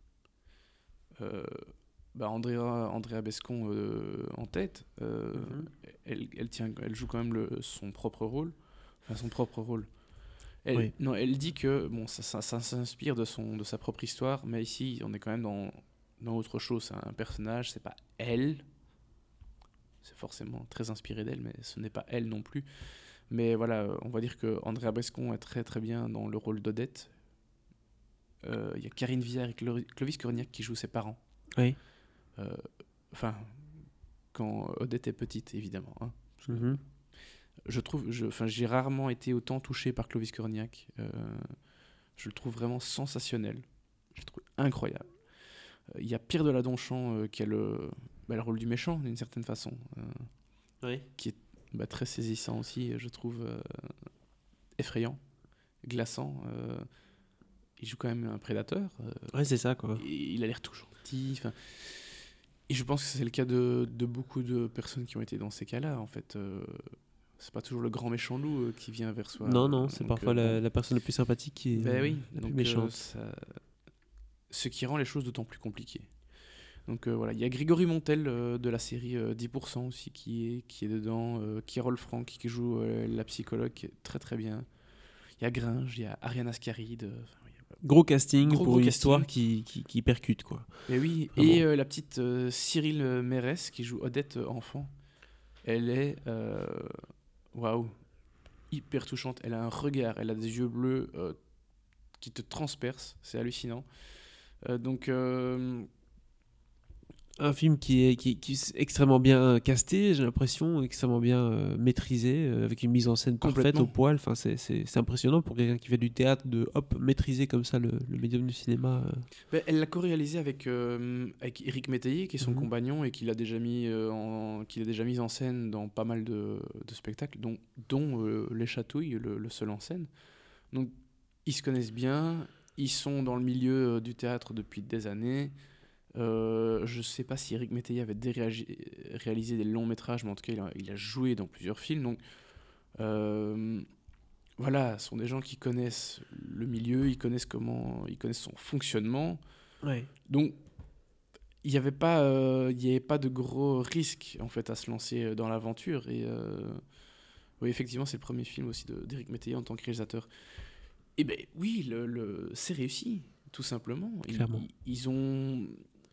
Euh, bah Andrea, Andrea Bescon euh, en tête, euh, Mhm. elle, elle, tient, elle joue quand même le, son propre rôle. Enfin, son propre rôle. Elle, Oui. non, elle dit que bon, ça, ça, ça s'inspire de, son, de sa propre histoire, mais ici, on est quand même dans, dans autre chose. C'est un personnage, c'est pas elle. C'est forcément très inspiré d'elle, mais ce n'est pas elle non plus. Mais voilà, on va dire que Andrea Bescon est très très bien dans le rôle d'Odette. Euh, Il y a Karine Viard et Clo- Clovis Cornillac qui jouent ses parents. Oui. Euh, Enfin, quand Odette est petite, évidemment. Hein. Mhm. Je trouve, je, enfin, j'ai rarement été autant touché par Clovis Cornillac. Euh, je le trouve vraiment sensationnel. Je le trouve incroyable. Euh, Il y a Pierre de la Donchamp euh, qui a le, bah, le rôle du méchant d'une certaine façon, euh, Oui. qui est bah, très saisissant aussi, je trouve euh, effrayant, glaçant. euh, il joue quand même un prédateur. euh, Ouais, c'est ça, quoi. et il a l'air tout gentil. 'Fin, et je pense que c'est le cas de, de beaucoup de personnes qui ont été dans ces cas-là. En fait, euh, c'est pas toujours le grand méchant loup euh, qui vient vers soi. Non, euh, non, c'est donc, parfois euh, la, bon. la personne la plus sympathique qui est Ben euh, oui, la donc, plus euh, méchante. ça- ce qui rend les choses d'autant plus compliquées. Donc euh, voilà, il y a Grégory Montel euh, de la série euh, dix pour cent aussi qui est, qui est dedans, euh, Carole Franck qui joue euh, la psychologue qui est très très bien. Il y a Gringe, il y a Ariane Ascaride. euh, enfin, il y a- Gros casting Gros, pour gros une casting. histoire qui, qui, qui percute, quoi. Mais oui, Vraiment. et euh, la petite euh, Cyril euh, Mérès qui joue Odette euh, enfant, elle est euh, waouh, hyper touchante. Elle a un regard, elle a des yeux bleus euh, qui te transpercent, c'est hallucinant. Euh, donc euh, Un film qui est, qui, qui est extrêmement bien casté, j'ai l'impression, extrêmement bien euh, maîtrisé, euh, avec une mise en scène parfaite Complètement. au poil. Enfin, c'est, c'est, c'est impressionnant pour quelqu'un qui fait du théâtre, de hop, maîtriser comme ça le, le médium du cinéma. euh. ben, elle l'a co-réalisé avec avec avec Éric Métayer qui est son Mhm. compagnon et qui l'a déjà mis euh, en qu'il a déjà mis en scène dans pas mal de, de spectacles, dont dont euh, Les Chatouilles, le, le seul en scène. Donc ils se connaissent bien, ils sont dans le milieu euh, du théâtre depuis des années. Euh, je sais pas si Éric Métayer avait déjà réagi- réalisé des longs métrages, mais en tout cas il a, il a joué dans plusieurs films. Donc euh, voilà, ce sont des gens qui connaissent le milieu, ils connaissent comment, ils connaissent son fonctionnement. Donc il n'y avait pas, euh, il y avait pas de gros risques en fait à se lancer euh, dans l'aventure. Et euh, oui, effectivement, c'est le premier film aussi de- d'Éric Métayer en tant que réalisateur. Et ben oui, le, le- c'est réussi, tout simplement. Ils, Clairement. ils- ils ont,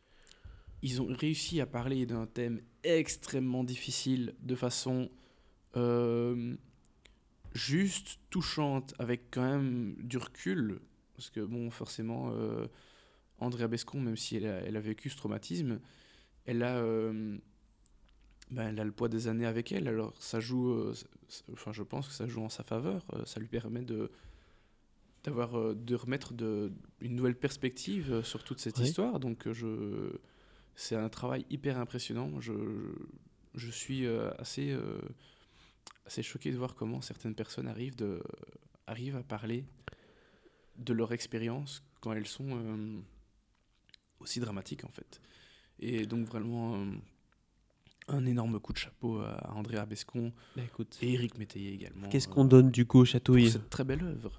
ils ont réussi à parler d'un thème extrêmement difficile de façon euh, juste, touchante, avec quand même du recul. Parce que, bon, forcément, euh, Andrea Bescon, même si elle a, elle a vécu ce traumatisme, elle a, euh, ben, elle a le poids des années avec elle. Alors, ça joue, euh, ça- ça- enfin, je pense que ça joue en sa faveur. Euh, ça lui permet de, d'avoir, euh, de remettre de, une nouvelle perspective euh, sur toute cette Oui. histoire. Donc, euh, je, c'est un travail hyper impressionnant. Je, je suis euh, assez, euh, assez choqué de voir comment certaines personnes arrivent, de, arrivent à parler de leur expérience quand elles sont euh, aussi dramatiques, en fait. Et donc, vraiment, euh, un énorme coup de chapeau à Andrea Bescon Bah, écoute, et Éric Métayer également. qu'est-ce euh, qu'on donne du coup au pour Chatouille? cette très belle œuvre.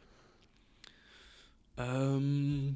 Euh...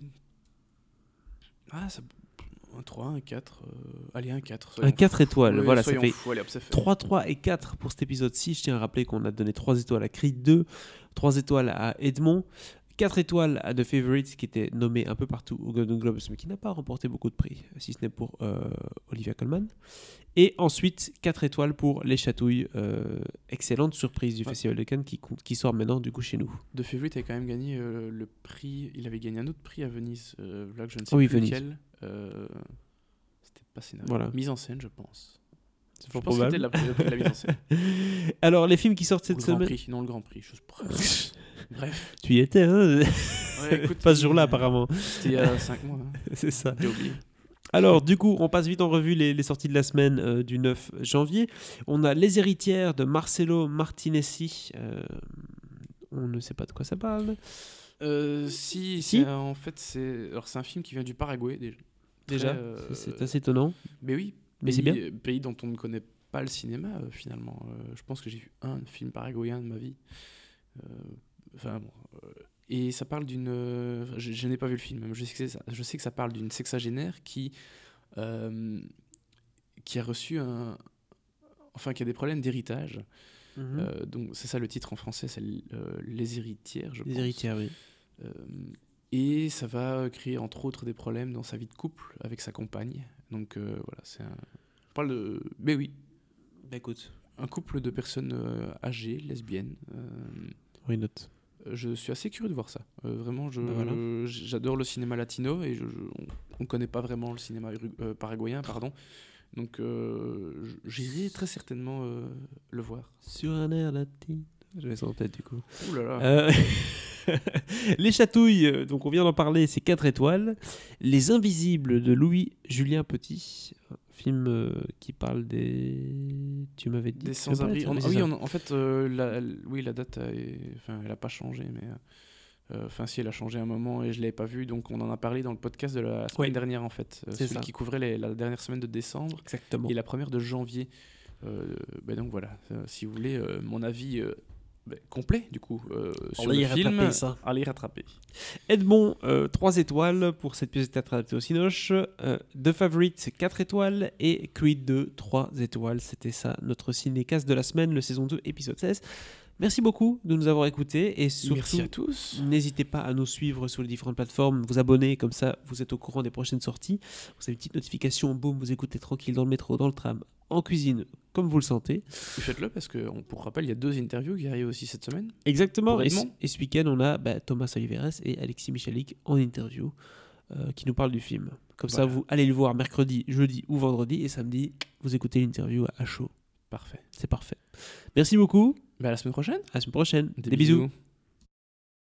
Ah, ça... un trois, un quatre. euh, Allez, un quatre. Un soyons quatre fous. étoiles, Ouais, voilà, ça soyons fait fous. Allez, hop, c'est fait. trois, trois et quatre pour cet épisode-ci. Je tiens à rappeler qu'on a donné trois étoiles à Creed deux, trois étoiles à Edmond, quatre étoiles à The Favourite, qui était nommé un peu partout au Golden Globes, mais qui n'a pas remporté beaucoup de prix, si ce n'est pour euh, Olivia Colman. Et ensuite, quatre étoiles pour Les Chatouilles, euh, excellente surprise du Ouais. Festival de Cannes qui, compte- qui sort maintenant du coup chez nous. De Favourite a quand même gagné euh, le prix. Il avait gagné un autre prix à Venise. Euh, là que je ne sais Oui, plus Venise. lequel. Euh, C'était pas scénario. Voilà. Mise en scène, je pense. C'est Je fort pense que c'était probable. la, le prix de la mise en scène. Alors, les films qui sortent Ou cette le Grand semaine. Prix, non le Grand Prix. Je... Bref. Tu y étais, hein? Ouais, écoute, Pas ce jour-là, euh, apparemment. C'était il y a cinq mois. Hein. C'est ça. J'ai oublié. Alors, du coup, on passe vite en revue les, les sorties de la semaine euh, du neuf janvier. On a Les Héritières de Marcelo Martinezzi. Euh, on ne sait pas de quoi ça parle. Euh, si, Si. c'est, euh, en fait, c'est alors c'est un film qui vient du Paraguay déjà. Déjà, Très, euh, c'est c'est assez étonnant. Mais oui, Mais c'est pays- bien. euh, Pays dont on ne connaît pas le cinéma euh, finalement. Euh, je pense que j'ai vu un film paraguayen de ma vie. Euh, Enfin bon. euh, et ça parle d'une. euh, je je n'ai pas vu le film, mais je sais que ça, je sais que ça parle d'une sexagénaire qui euh, qui a reçu un. Enfin, qui a des problèmes d'héritage. Mhm. Euh, donc c'est ça le titre en français, c'est euh, Les Héritières, je Les pense. Héritières, oui. Euh, et ça va créer entre autres des problèmes dans sa vie de couple avec sa compagne. Donc euh, voilà, c'est un. On parle de. Mais oui, Bah écoute, un couple de personnes euh, âgées, lesbiennes. Euh, why not? je suis assez curieux de voir ça. Euh, vraiment, je, Bah voilà. j'adore le cinéma latino et je, je- on ne connaît pas vraiment le cinéma uru- euh, paraguayen, pardon. Donc euh, j'irai très certainement euh, le voir. Sur un air latin. Je vais ça en tête du coup. Ouh là là. Euh, Les Chatouilles, euh, donc on vient d'en parler, c'est quatre étoiles. Les Invisibles de Louis-Julien Petit, un film euh, qui parle des. Tu m'avais dit. Des tu veux sans-abri. parler de ça On- Oui, ah c'est oui, ça. on- en fait, euh, la, l- oui, la date, a- est- enfin, elle n'a pas changé, mais euh, enfin, si elle a changé à un moment et je l'avais pas vue, donc on en a parlé dans le podcast de la semaine Ouais. dernière en fait, euh, C'est celui ça. qui couvrait les- la dernière semaine de décembre Exactement. et la première de janvier. Euh, ben donc voilà, euh, si vous voulez euh, mon avis euh, ben, complet du coup euh, sur Allez le y film, rattraper ça. allez rattraper. Edmond, euh, trois étoiles pour cette pièce de théâtre adaptée au Cinoche. Euh, The Favourite, quatre étoiles. Et Creed deux, trois étoiles. C'était ça, notre cinécast de la semaine, le saison deux, épisode seize. Merci beaucoup de nous avoir écoutés. Et surtout, Merci à tous. n'hésitez pas à nous suivre sur les différentes plateformes, vous abonner, comme ça vous êtes au courant des prochaines sorties. Vous avez une petite notification, boum, vous écoutez tranquille dans le métro, dans le tram, en cuisine, comme vous le sentez. Et faites-le parce que on, pour rappel, il y a deux interviews qui arrivent aussi cette semaine. Exactement. Pour Et, Edmond. et ce week-end, on a bah, Thomas Oliveres et Alexis Michalik en interview euh, qui nous parlent du film. Comme ça, Voilà. vous allez le voir mercredi, jeudi ou vendredi, et samedi, vous écoutez l'interview à chaud. Parfait. C'est parfait. Merci beaucoup. Ben, à la semaine prochaine. À la semaine prochaine. Des Des bisous. bisous.